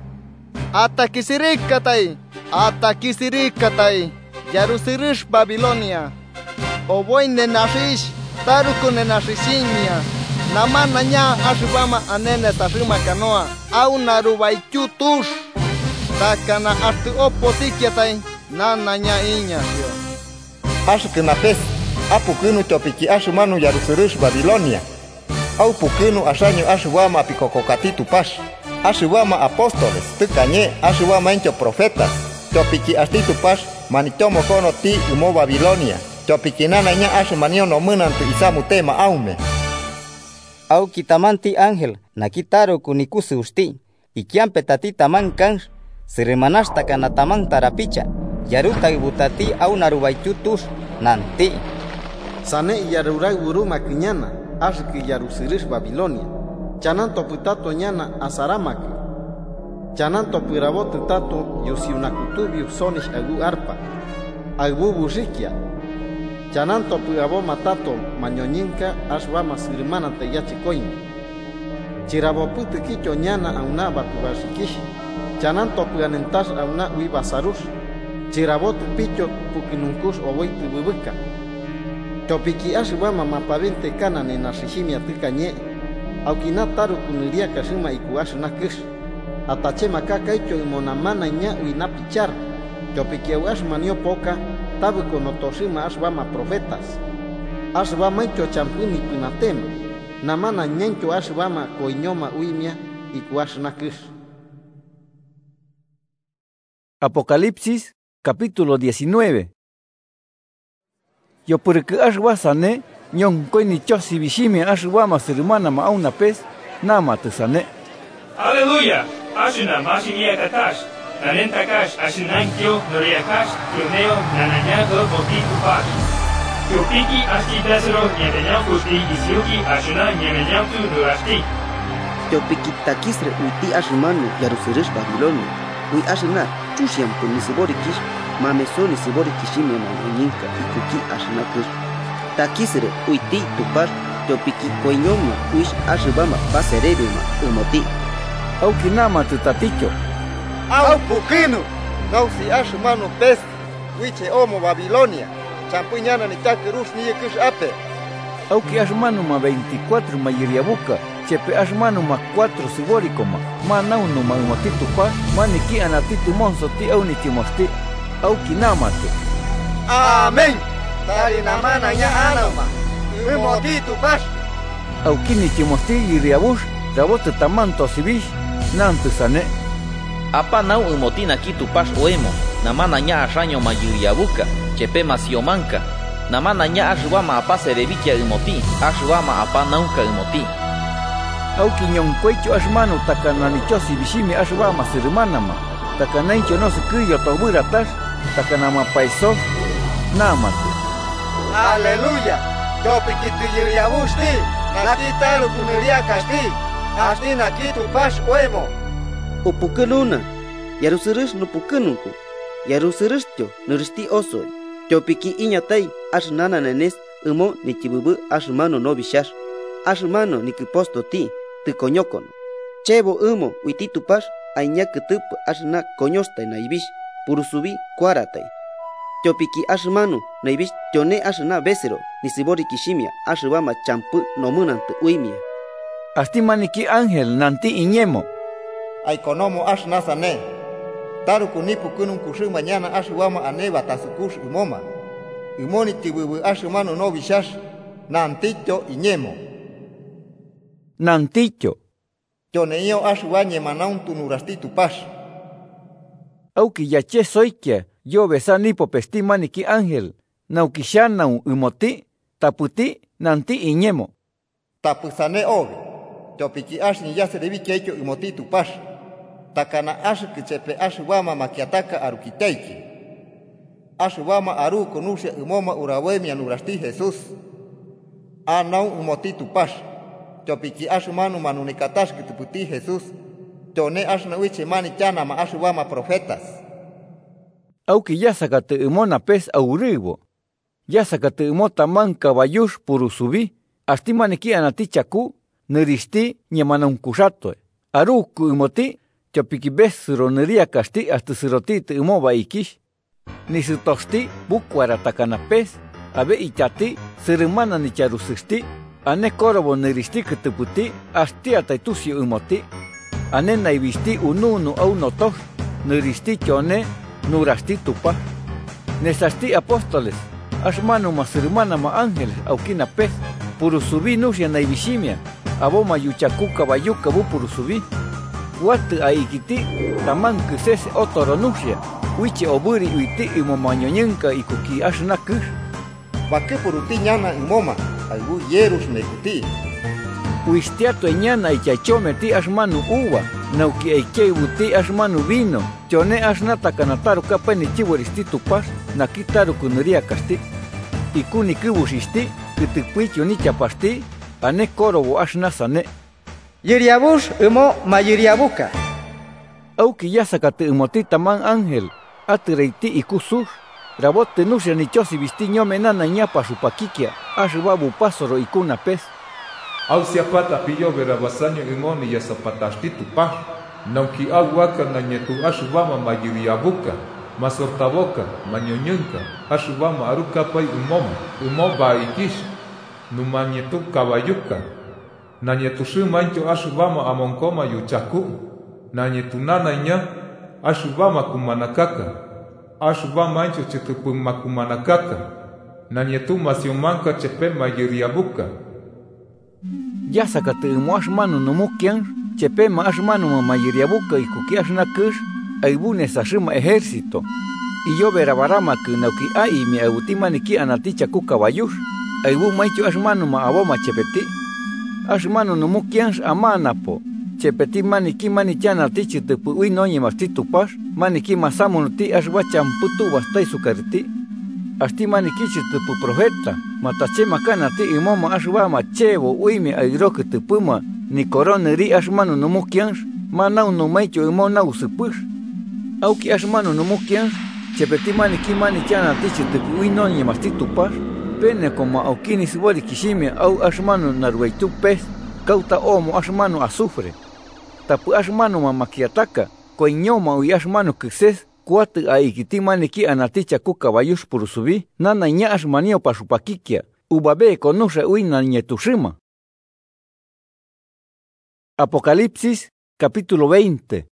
[SPEAKER 21] Atakisirikatai. Yarusirish Babilonia. Ovoy nenashish. Taruku nenashishimia. Namana nya ashubama anene tashima kanoa. Au narubaichutush. Takana ashtu oposikiatai. Nana nya iñasio.
[SPEAKER 4] Ashkenapes. Apukinu topiki ashumanu yarusirish Babilonia. Au pukinu ashanyo ashubama apikokokatitu pash. Ashubama apóstoles, tukanye, ashubama encho profetas. Topiki astitu pash, manitomo kono ti umo Babilonia. Topiki nananya ashumanio no munantu isamu tema aume.
[SPEAKER 18] Au kitamanti ángel, nakitaro kunikusi usti. Ikiampe tati taman kansh, sirimanasta kana taman tarapicha. Yaruta ibutati au narubaichutush, nanti.
[SPEAKER 4] Sane yarurai uruma kinyana. Ashki yarusirish Babilonia. Chanan toputato ñana asaramaki. Chanan topirabot tato yusiunakutubi usonish agu arpa. Agu bushikia. Chanan topirabo matato mañoñinka ashbama sirimana te yachikoini. Chiraboputi kicho ñana auna batubashikishi. Chanan topianentash auna uibasarush. Chirabot picho pukinunkush oboiti bubuka. Topiki ashibama mapavente kana nenashishimia tukanye. Aukina taru kuniria kashima ikuashnakish. Atachema kakaicho imonamana nya uinapichar. Topiki ashmanio poka. Tabu konotoshima ashbama profetas. Ashbama icho champuni kunatema. Namana nyancho ashbama koiñoma uimia ikuashnakish.
[SPEAKER 1] Apocalipsis capítulo 19. Yo porque ashwa sane, nyon koini chosi bishimi ashwa masirmana mauna pes, nama tesane.
[SPEAKER 15] Aleluya! Ashuna mashinia katash, nanentakash ashinankyo noriakash, tuneo nananyago bokiku pash. Yopiki aski desero nyemenyakusti isyuki ashuna nyemenyamtu nurashti.
[SPEAKER 13] Yopiki takisre uti ashumanu yarusirish Babilonia. Ui ashina chushiam punisiborikish. Mamesoni siborikishime mañinka ikuki ashnakush. Takisre uiti tupar topiki koiñomo uish ashibama paserebima umoti.
[SPEAKER 1] Auki nama tu taticho.
[SPEAKER 21] Au pukinu. Nausi ashmanu pes. Wiche omo Babilonia. Champuñana ni takerus ni yekus ape.
[SPEAKER 1] Auki ashmanu ma 24 ma yiriabuka. Chepe ashmanu ma 4 sigórico ma nauno ma umotitu pa. Ma niki anatitu monso ti au ni timosti. Auki nama tu.
[SPEAKER 21] Amén. Tari namana ya anoma. Umotitu pas.
[SPEAKER 1] Auki ni timosti yiriabush. Rabote tamanto sibish. Nantu sane.
[SPEAKER 8] Apa nau umotina kitu pas oemo. Namana nya ashaño ma yiriabuka. Chepe ma siomanka. Namana nya ashwama apa serevikia umoti. Ashwama apa nauka umoti.
[SPEAKER 1] Auki ñoncuecho ashmanu takananichosi bishimi ashwama sirmanama. Takanaicho no se criyo toburatas. Takanama paiso. Namatu.
[SPEAKER 21] Aleluya. Topikitu yiriabushti. Nakitaru kuneria kasti. Asti nakitu pas oemo.
[SPEAKER 14] Upukeluna. Yarusirish no pukenunku. Yarusiristyo nuristi osoy. Topiki iñatay ashnana nenes umo ni chibubu ashmano no bishar. Ashmano ni kiposto ti tikoñokono. Chebo umo uititupash aiña kutup ashna koñosta naibish purusubi kuaratay. Topiki ashmano naibish tione ashna besero ni sibori kishimia ashbama champu nomunante uimia.
[SPEAKER 1] Astimaniki ángel nanti iñemo.
[SPEAKER 21] Aikonomo ashna sane. Taruku nipu kunun kushu mañana ashwama aneba tasukush umoma. Umoni tibubu ashumano no bishash. Nanticho iñemo.
[SPEAKER 1] Nanticho.
[SPEAKER 21] Tioneio ashwanye manauntu nurastitu pash.
[SPEAKER 1] Auki yache soikia. Yo besa nipo pestimaniki ángel. Naukishanau umoti. Taputi nanti iñemo.
[SPEAKER 21] Tapusane obe. Topiki ashni ya se debi kecho umotitu pash. Takana ashki chepe ashwama makiataka arukiteiki. Ashwama aru konusha umoma urawemia nurasti Jesus. Anau umotitu pash. Topiki ashmanu manunikatash kituputi Jesus. Tone ashna wiche mani chana ma ashwama profetas.
[SPEAKER 1] Auki ya sakate umona pes auribo. Ya sakate umota man caballush purusubi. Astimaniki anatichaku. Neristi ñamanunkushatwe. Aruku umoti. Chopiki besro neria kasti hasta siroti te umoba ikish. Ni sitosti bukwara takanapes. Abe ichati sirimana ni charusisti. Ane korobo neristi keteputi. Asti ataitusi umoti. Ane naivisti ununu au notos. Neristi chone nurasti tupa. Nesasti apóstoles. Ashmanu ma sirimana ma ángeles aukina pes. Purusubi nusia naivishimia. Aboma yuchakuka bayuka bu purusubi. Watu aikiti taman kusese otoronusia. Wichi oburi uiti imomañoñenka ikuki ashnakush.
[SPEAKER 21] Wake puruti ñana imoma. Algu yerus nekuti.
[SPEAKER 1] Uistiato ñana ichachome ti ashmanu uwa. Nauki eiche buti ashmanu vino. Chone ashnata kanataru kapani chiwaristi tupas. Nakitaru kunuria kasti. Ikuni kubushisti. Kitupuicho ni chapasti. Ane korobo ashnasane.
[SPEAKER 21] Yiriabush umo mayiriabuka.
[SPEAKER 1] Auki ya sakate umotita man ángel. Atireiti ikusush. Rabote nusha ni chosi vistiño menana ñapa supakikia. Ashbabu pasoro ikuna pes.
[SPEAKER 9] Au siapata pillo verabasaño imoni ya zapatashtitu pa. Nauki aguaka na nyetu ashubama mayiriabuka. Masortaboka, mañoñunka. Ashubama arukapai umoba ikish. Numañetu kabayuka. Nanyetushi mancho ashubama amonkoma yuchaku. Nanyetunana nya ashubama kumanakaka. Ashubama mancho chetupuma kumanakaka. Nanyetu masiomanka chepe mayiriabuka.
[SPEAKER 1] Ya sakate ashmanu numukian. Chepe ma ashmanu mayiriabuka ikuki ashnakush. Aibune sashima ejército. Y yo verabarama que nauki ai mi autimani anaticha kukabayush. Aibu maicho ashmanu ma aboma chepeti. Ashmanu no mukians amanapo. Chepeti maniki manichana tichi te pui noñi mastitu pas. Maniki masamu ti ashwacham putu bastai sukarti. Asti maniki te pu profeta. Matache makana ti imoma ashwama chevo uimi airoke te puma. Ni coroneri ashmanu no mukians. Manau no maicho imona usupush. Auki ashmanu no mukians. Chepeti maniki manichana tichi te pui noñi mastitu pas. Pene como aukini sibori kishimia au ashmanu narwaitu pes, kauta omo ashmanu azufre. tapu ashmanu mamakiataka, koiñoma uy ashmanu kses, kuatu aikitimani ki anaticha ku caballos purusubi, nana ña ashmanio pashupakikia, ubabe konusha uina nietushima. Apocalipsis, capítulo 20.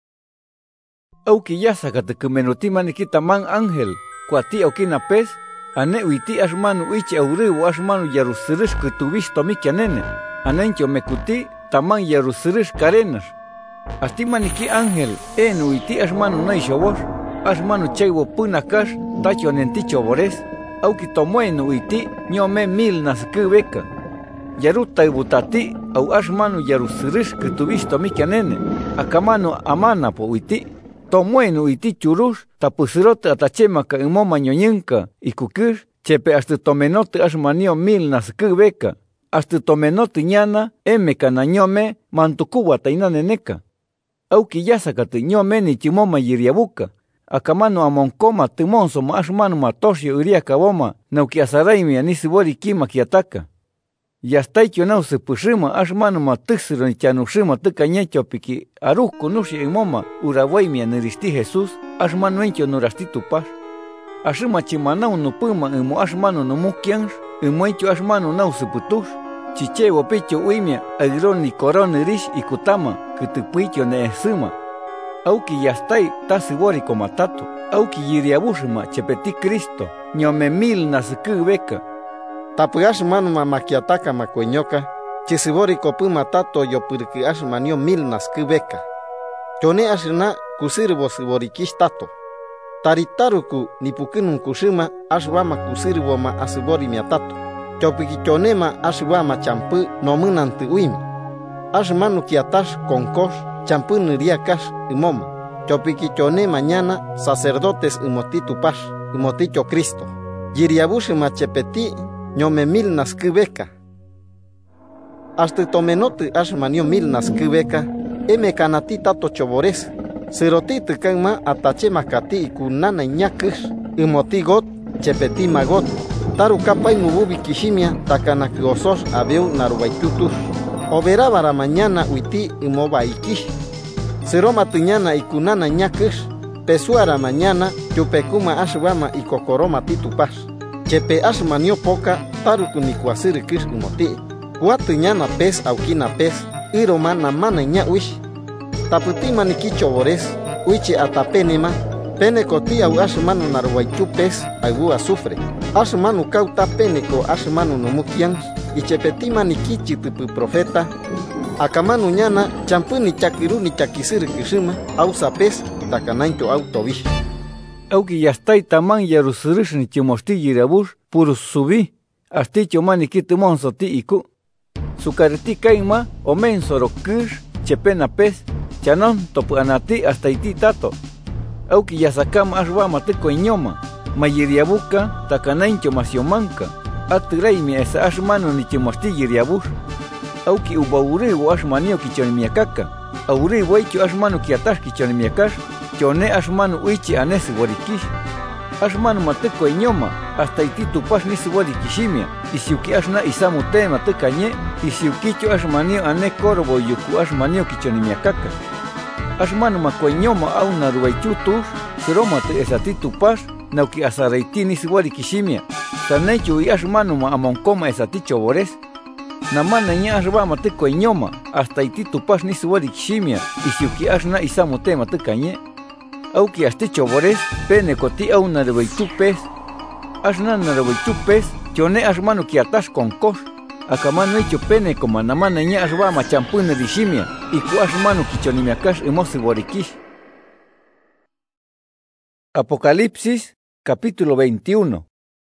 [SPEAKER 1] Auki yasakate kumenutimani kitaman ángel, kuati aukina pez, ane uiti ashmanu uichi auriu ashmanu yarusirish kutubish tomikianene, anencho mekuti, taman yarusirish karenas. Astimani ki ángel, uiti ashmanu naishawor, ashmanu chaywo punakash, tacho nenticho bores, auki tomoenu uiti, nyome 1000 naskubeka. Yaruta ibutati, au ashmanu yarusirish kutubish tomikianene, akamanu amana po uiti. Tomoenu iti churush, tapusirote atachemaka imoma ñoñenka, ikukish, chepe hasta tomenote ashmanio 1000 naskubeka, hasta tomenote ñana, emeka na ñome, mantukuwa tainaneneka. Auki yasakate ñome ni chimoma yiriabuka, akamano amonkoma timonso ma ashmanu matoshi uria kaboma, nauki asaraimi anisibori kima kiataka. Yastaicho nau se pushima ashmanu matisiro ni chanushima tukañecho piki aruku nushi imoma urawaimia niristi Jesús ashmanu encho nurasti tupash. Ashima chimanau nupuma imo ashmanu numukiansh imo encho ashmanu nau se putush. Chichewo pecho uimia agroni koroni rish ikutama kutupuicho ne esuma. Auki yastai tasibori komatato. Auki yiriabushima chepeti Cristo ñome 1000 naskubeka.
[SPEAKER 4] Tapu ashmanu mamakiataka makueñoka, chisibori kopuma tato yopurki ashmanio 1000 naskubeka. Chone ashna kusirbo siborikish tato. Taritaruku nipukinun kushima ashwama kusirbo ma asibori miatato. Chopiki chonema ashwama champu nomunanti uimi. Ashmanu kiatash konkosh champu niriakash imoma. Chopiki chone mañana sacerdotes imotitupash, imoticho Cristo. Yiriabushima chepeti ñome 1000 naskubeka. Hasta tomenote ashmanio 1000 naskubeka, kanati tato chobores, seroti tukama atache makati ikunana ñakush, imoti got, chepeti magot, taru kapai nububi kishimia, takanakosos abeu narubaitutus. Oberabara mañana uiti imobaikish. Seroma tuñana ikunana ñakush, pesuara mañana, chupekuma ashwama ikokoroma titupash. Chepe ashmanio poka taruku nikuasiri kish umoti. Kuatu ñana pez aukina pez, iroma namana ña uish. Taputima nikicho bores, uichi atapenema, pene koti au ashmanu narwaichu pez, agu azufre. Ashmanu kauta peneko ashmanu nomukian, y chepetima nikichi tupu profeta. Akamanu ñana champu ni chakiru ni chakisiri kishima, au sapez, takanancho au tobish.
[SPEAKER 1] Auki yastai taman yarusirish ni chimosti yirabush purus subi, asti chomani kitimonso ti iku. Sukariti kaima omensoro kish chepena pez, chanon topu anati hasta iti tato. Auki yasakama ashwama tiko iñoma, mayiriabuka takanancho masiomanka, atiraimi esa ashmanu ni chimosti yirabush. Auki ubauribu ashmanio kichonimiakaka, auribu eicho ashmanu kiatash kichonimiakash, chone ashmanu uichi anesi warikish. Ashmanu mateko iñoma, hasta iti tupash nisi warikishimia, isiuki ashna isamu tema tekanye, isiukicho ashmanio ane korbo yuku ashmanio kichonimiakaka. Ashmanu mako iñoma au naruaichu tush, seroma te esati tupash, nauki asaraiti nisi warikishimia, sanechu y ashmanu ma amonkoma esati chobores. Namana ña ashbama teko iñoma, hasta iti tupash nisi warikishimia, isiuki ashna isamu tema tekanye. Auki asti chobores, pene koti au naruaichu pez. Ashna naruaichu pez, chone ashmanu kiatash con kosh. Akamanu hecho pene como namana ña ashbama champuna rishimia, iku ashmanu kichonimiakash emosi borikish. Apocalipsis, capítulo 21.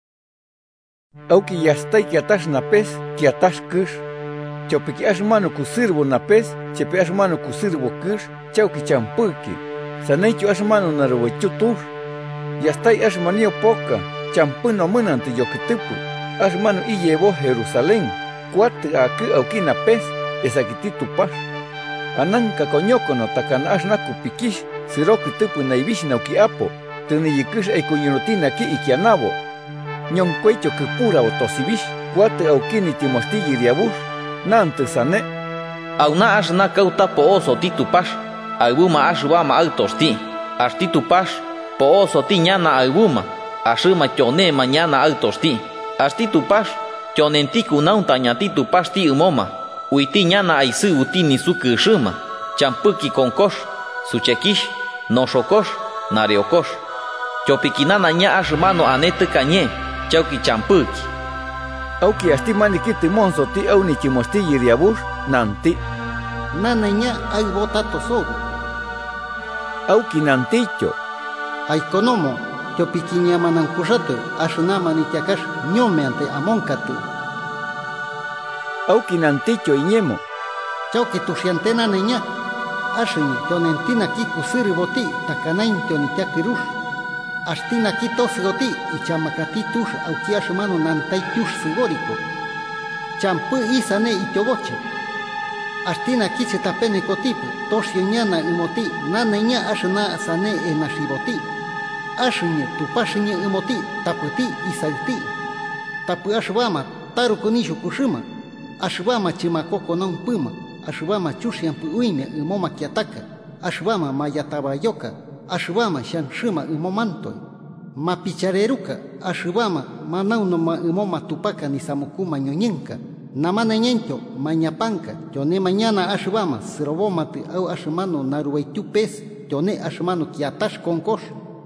[SPEAKER 1] Auki yastai kiatash na pez, kiatash kush. Chopiki ashmanu kusirbo na pez, chepe ashmanu kusirbo kush, chauki champuki. Sanaichu ashmanu naruaichu tush. Yastai ashmanio poka, champuno munante yokitupu. Ashmanu y llevó Jerusalén, cuate aku aukina pez, esakititu pash. Ananka koñokono takana ashnaku pikish, sirokitupu naibish nauki apo, tuni yikush eikuñunutina ki ikianabo. Ñoncuecho que pura otosibish, cuate aukini timosti yiriabush, nante sane.
[SPEAKER 8] Auna ashna kauta pooso ti tupash, albuma ashbama altosti, ashti tupash, pooso ti ñana albuma, ashuma kyone mañana altosti, ashti tupash, kyonenti kunaunta ñati tupash ti umoma, uiti ñana aisu uti nisuku shuma, champuki konkosh, suchekish, noshokosh, nareokosh. Chopikinana ña ashmano anete kañe, chauki champuki.
[SPEAKER 1] Auki asti manikiti monso ti au ni chimosti yiriabush nanti.
[SPEAKER 3] Nana ña ay botato sogo.
[SPEAKER 1] Auki nanticho.
[SPEAKER 3] Ay konomo, chopikiña manankushatu, ashnama ni tiakash ñome ante amonkatu.
[SPEAKER 1] Auki nanticho iñemo.
[SPEAKER 3] Chauki tushiantena niña, ashini tionentina kiku siri boti, takanain tionitiakirush. Astina kitos goti y chamakatitus aukiash mano nantaitus sigórico. Champu isane y choboche. Astina kiche tapene cotipe, toshio ñana imoti, naneña ashna sane enashiboti. Ashñe tupashñe imoti, taputi y salti. Tapu ashvama, taru konishu kushima. Ashvama chimakoko non puma. Ashvama chushian puuime imoma kiataka. Ashvama mayatabayoka. Ashvama shanshima imomantoy. Mapichareruka, ashvama manaunoma imoma tupaka ni samukuma ñoñenka. Namana ñento, mañapanka, yone mañana ashvama, sirobomate au ashmano naruaitupes, yone ashmano kiatash konkosh.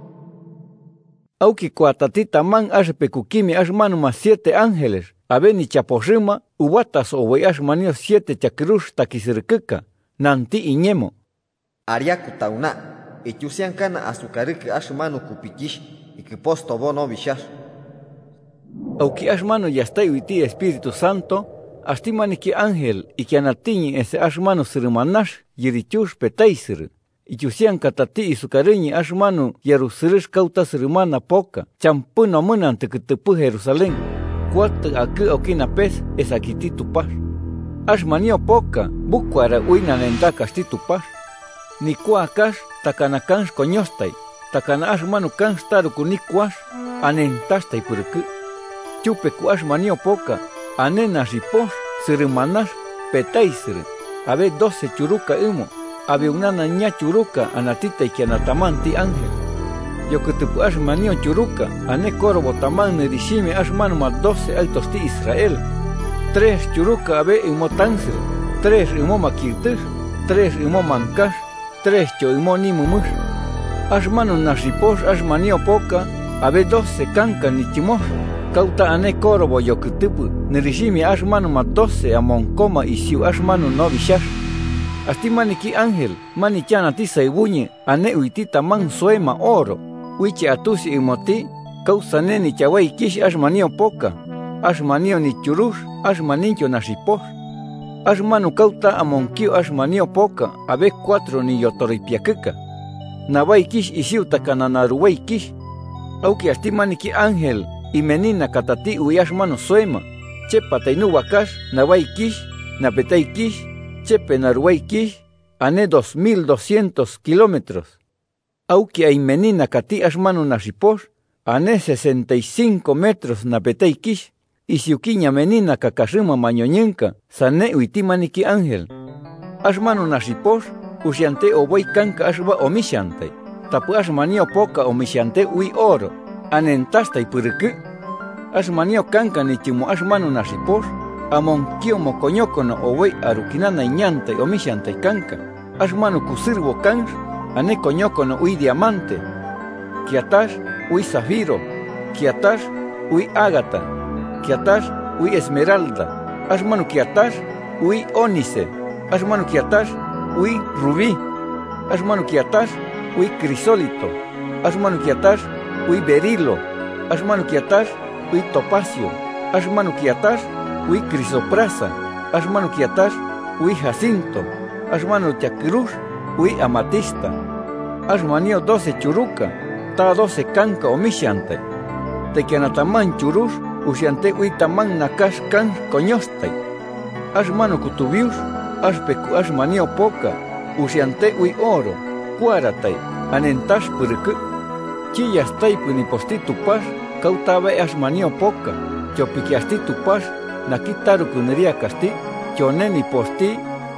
[SPEAKER 1] Auki kuatatita man ashpekukimi ashmano más 7 ángeles, abeni chaposhima, ubatas o ashmanio 7 chakrush takisirkika, nanti iñemo.
[SPEAKER 2] Ariaku tauna. Echusian kana azucarike ashmano kupikish y que posto bono vishash.
[SPEAKER 1] Auki ashmano ya está uiti Espíritu Santo, astimaniki ángel y que anatiñi ese ashmano sirmanash yirichush petaisir. Y chusian katati y sucariñi ashmano yarusirish kauta sirmana poca, champuno munante que te pu Jerusalén. Cuat aquí okina pes es akiti tupash. Ashmanio poca, bukwara uina nenda kasti tupash. Ni kuakash takanakansh koñostai, takana ashmanu kansh taruku ni kuash, anentastai purku. Chupe kuash manio poca, anena riposh, sirmanash, petaisir, abe 12 churuka imo, abe unana ña churuka, anatita y kianatamanti ángel. Yokutupu ashmanio churuka, ane korobo taman nerishime ashmanu ma 12 altos ti Israel. 3 churuka abe imotansir, 3 imoma kirtish, 3 imomankash, 3 choimoni mumush. Ashmanu nashiposh ashmanio poca, abe 12 kanka ni chimosh. Kauta ane korobo yokutupu, nerishimi ashmanu ma 12 amonkoma y siu ashmanu no vishash. Asti maniki ángel, manichana ti saibuñe, ane uitita man suema oro. Uiche atusi imoti, causa neni chawai kish ashmanio poca. Ashmanio ni churush, ashmanincho nashiposh. Ashmanu kauta amonkio ashmanio poca, abe 4 ni yotoripiakeka. Nawai kish isiu takananaruwai kish. Auki astimaniki ángel, y menina katati uyashmanu suema. Chepa tainu wakash, nawai kish, napetai kish, chepe naruwai kish, ane 2200 kilómetros. Auki ay menina kati ashmanu nashiposh, ane 65 metros napetai kish. Y siukiña menina kakashima mañoñenka, sane uitimaniki ángel. Ashmanu nashiposh, ushante oboi kanka ashba omishante. Tapu ashmanio poca omishante ui oro, anentasta y purku. Ashmanio kanka ni chimu ashmanu nashiposh, amonkio mokoñokono oboi arukinana iñante omishante kanka. Ashmanu kusirbo kansh, ane koñokono ui diamante. Kiatash ui zafiro, kiatash ui ágata. Kiatash ui esmeralda, ashmanu kiatash ui ónice, ashmanu kiatash ui rubí, ashmanu kiatash ui crisólito, ashmanu kiatash ui berilo, ashmanu kiatash ui topacio, ashmanu kiatash ui crisoprasa, ashmanu kiatash ui jacinto, ashmanu tiakrush ui amatista, ashmanio 12 churuka, ta 12 kanka omishante, tekianataman churush, ushante ui taman nakash kan koñostai. Ashmanu kutubiush, ashpeku ashmanio poca, ushante ui oro, kuaratai, anentash purku. Chillastai puniposti tupash, kautabe ashmanio poca, chopikiasti tupash, nakitaru kuneria kasti, choneni posti,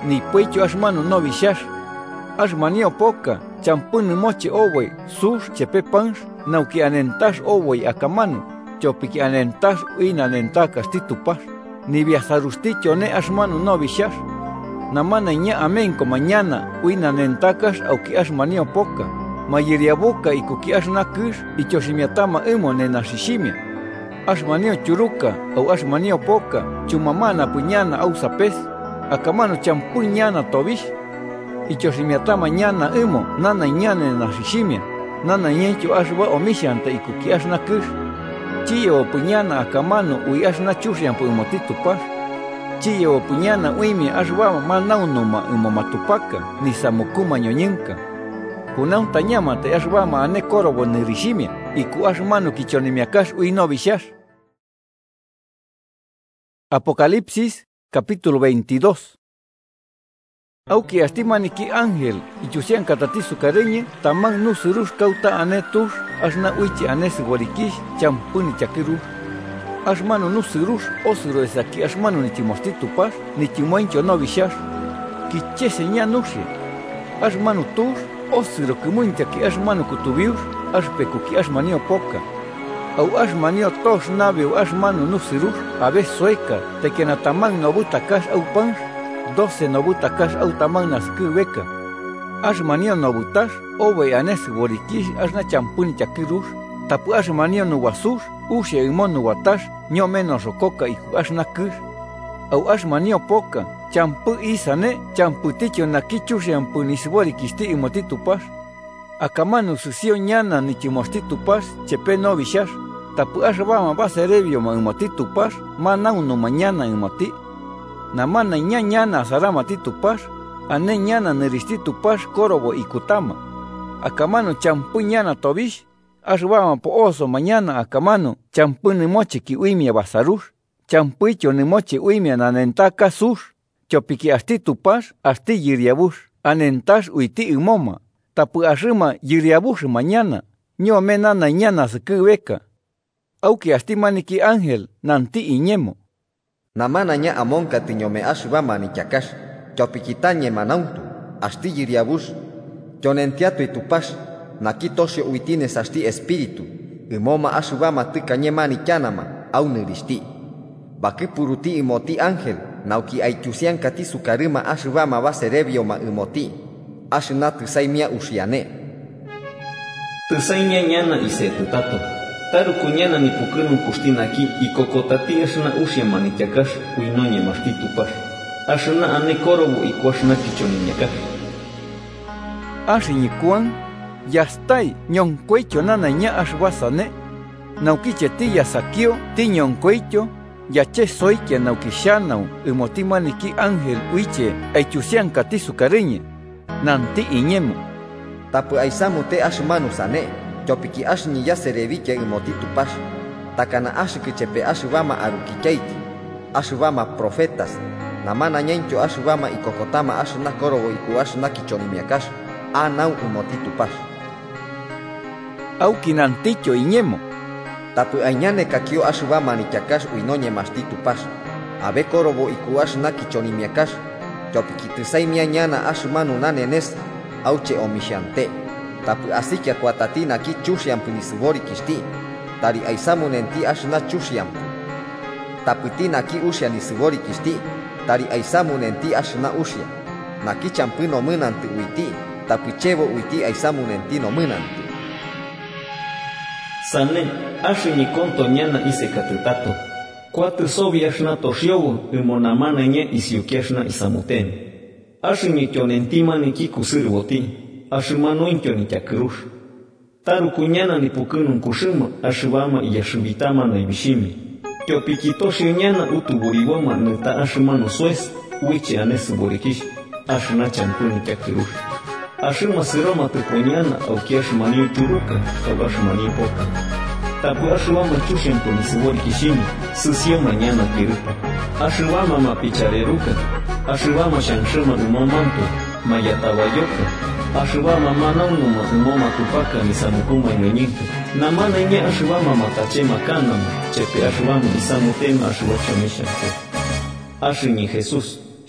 [SPEAKER 1] ni puecho ashmanu no vishash. Ashmanio poca, champun moche owe, sus chepe pans, nauki anentash owe akamanu, chopiki anentash uinanentakas titupas, ni viajarusticho ne ashmanu no vishash. Namana ña amenko mañana, uinanentakas auki ashmanio poca, mayiriabuka y kuki ashnakush, y choshimiatama emo nenashishimia. Ashmanio churuka, au ashmanio poca, chumamana puñana au sapes, akamanu champuñana tobish, y choshimiata mañana emo, nana ñane nashishimia, nana ñencho ashba omishanta y kuki ashnakush, chiyo puñana akamanu ui ashnachushian pu umotitupas, chiyo puñana uimi ashba manaunuma umomatupaka, ni samukuma ñoñenka. Kunaun tañama te ashbama ane korobo nirishimia, y ku ashmanu kichonimiakash ui no vishash. Apocalipsis, capítulo 22. Auki astimaniki ángel, y chusian katatisu kareñe, tamang nusurush kauta ane tush, ashna uichi ane sigorikish, champuni chakirush. Ashmanu nusurush, osuro esaki ashmanu ni chimostitupas, ni chimoincho no vishash. Kiche seña nushi. Ashmanu tush, osuro kimuncha ki ashmanu kutubiush, ashpeku ki ashmanio poca. Au ashmanio tosh nabeu ashmanu nusirush, aves sueca, te que natamang nobutakash au pansh, 12 nobutakash au tamang nasku beca. Ashmanio nobutash, owe anes worikish ashna champuni chakirush, tapu ashmanio nuwasush, ushe imon nuwatash, nyo menos rococa y ashna kush. Au ashmanio poca, champu isane, champuticho nakichush yampunis worikisti imotitupash. Akamanu susio ñana ni chimostitupas, chepe no vishash. Tapu ashbama baserebio ma umotitupas, manauno mañana umoti. Namana ñana sarama titupas, ane ñana niristitupas korobo ikutama. Akamano champu ñana tobish, ashbama po oso mañana akamano, champu ni moche ki uimia basarush, champuicho ni moche uimia nanentaka sush, chopiki astitupas, asti yiriabush, anentash uiti umoma. Tapu ashima yiriabush mañana, nyo menana ñana sekubeka. Auki astimaniki ángel, nanti iñemo.
[SPEAKER 2] Namana ña amonka tiñome ashbama ni chakash, chopikitañe manauntu, asti yiriabush, chonentiato y tupash, nakitosho uitines asti espíritu, imoma ashbama tikañema ni chanama, au niristi. Bakipuruti imoti ángel, nauki aichusian kati sukarima ashbama baserebio ma imoti, ashna tisaimia ushiane.
[SPEAKER 5] Tisaimia ñana ise tutato. Taru kuñana ni pukunu kustinaki y kokotati ashna ushia manichakash uinoñe mastitupash. Ashna ane korobo y kuashna kichoniñakash.
[SPEAKER 1] Ashiñikuan, yastai ñoncuecho nana ña ashwasane. Naukiche ti yasakio, ti ñoncuecho, yache soikia naukishanau, imotimaniki ángel uiche, aichusian kati sukareñe. Nanti iñemo.
[SPEAKER 2] Tapu aisamu te ashmanu sane. Chopiki ashni ya serevikia imotitupash, takana ashkichepe ashubama arukichaiti, ashubama profetas, namana ñencho ashubama y kokotama ashna korobo y kuashna kichonimiakash, anau imotitupash.
[SPEAKER 1] Aukinanticho iñemo.
[SPEAKER 2] Tapu añane kakio ashubama ni chakash uinoñe mastitupash, abe korobo y kuashna kichonimiakash, chopiki tisaimia ñana ashumanu nanenes, auche omishante. Tapu asikia kuatatina ki chushiam punisubori kisti, tari aisamu nenti ashna chushiam. Tapu tina ki ushia nisubori kisti, tari aisamu nenti ashna ushia. Naki champuno munanti uiti, tapu chevo uiti aisamu nenti no munanti.
[SPEAKER 5] Sane, ashni konto ñana ise katutato. Kuatu sobi ashna toshiowo, umonamana nye isiuki ashna isamuten. Ashni kyonentima ni ki kusiriboti. Ashimano ni chakirush. Taru kuñana ni pukunun kushima, ashibama y ashibitama no ibishimi. Kyopikitoshi ñana utuburiwama neta ashimano suez, uichi anesu borikish, ashina champuni chakirush. Ashima siroma tupuñana, au ki ashimani churuka, au ashimani poka. Tapu ashibama chushen punisiborikishimi, susio mañana kirupa. Ashibama mapichareruka, ashibama shanshima umamanto, mayatawayoka. Ashubama manaunuma umoma tupaka ni samukuma ñoñinka. Namana ñe ashubama matachema kanama, chepe ashubama ni samutema ashubachomishante. Ashiñi Jesús,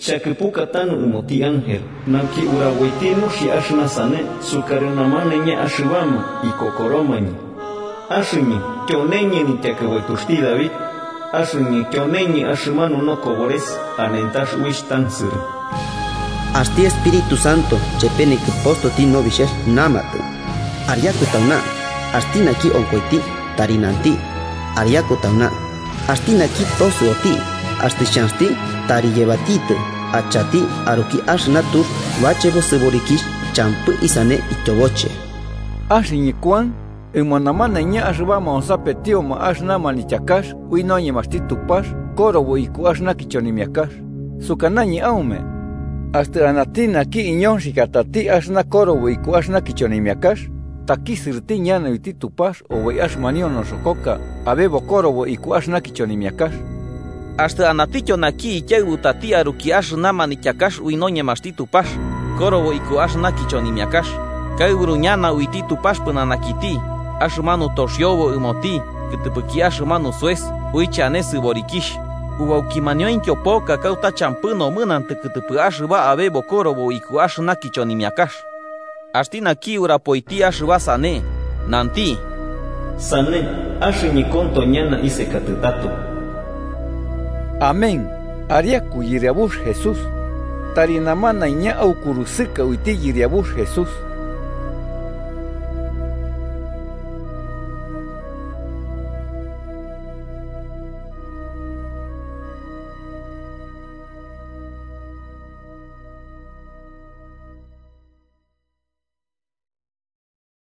[SPEAKER 5] Chakipuka tanu umoti ángel, nanki urawaitinu shi ashna sane, sukarinamane ña ashibama y kokoromañi. Ashini, kyoneñi ni tiakawetushti David, ashini kyoneñi ashimanu no kobores, anentash wishtan sir.
[SPEAKER 14] Asti Espíritu Santo, chepene que posto ti no vishes namatu. Ariaku tauna, astina ki onkoiti, tarinanti. Ariaku tauna, astina ki tosu oti, asti shansti, tari llevatite, achati, aruki ashnatur, vachebo seborikish, champu isane itoboche.
[SPEAKER 1] Ashini kwan, emanamana ña ashbama osapetio ma ashnama ni chakash, uinoñe mastitupash, korobo iku ashnaki chonimiakash. Sukanañi aume. Hasta anatina ki iñon shikatati ashna korobo iku ashnaki chonimiakash, taki sirti ñana utitupash o wey ashmanio no shokoka, abebo korobo iku ashnaki chonimiakash.
[SPEAKER 8] Hasta anaticho naki ichaibu tati aruki ashnama ni chakash uinoñe mastitupash, korobo iku ashnaki chonimiakash. Kaiburuñana uititupash punanakiti, ashmanu toshiobo imoti, kitupuki ashmanu suez, uichane siborikish. Uaukimanio inkiopoka kauta champuno munante kitupu ashba abebo korobo iku ashnaki chonimiakash. Ashtina ki urapoiti ashba sane, nanti.
[SPEAKER 5] Sane, ashini konto ñana ise katutato.
[SPEAKER 1] Amén. Ariaku yiriabush Jesús. Tarinamana ña aukurusika uiti yiriabush Jesús.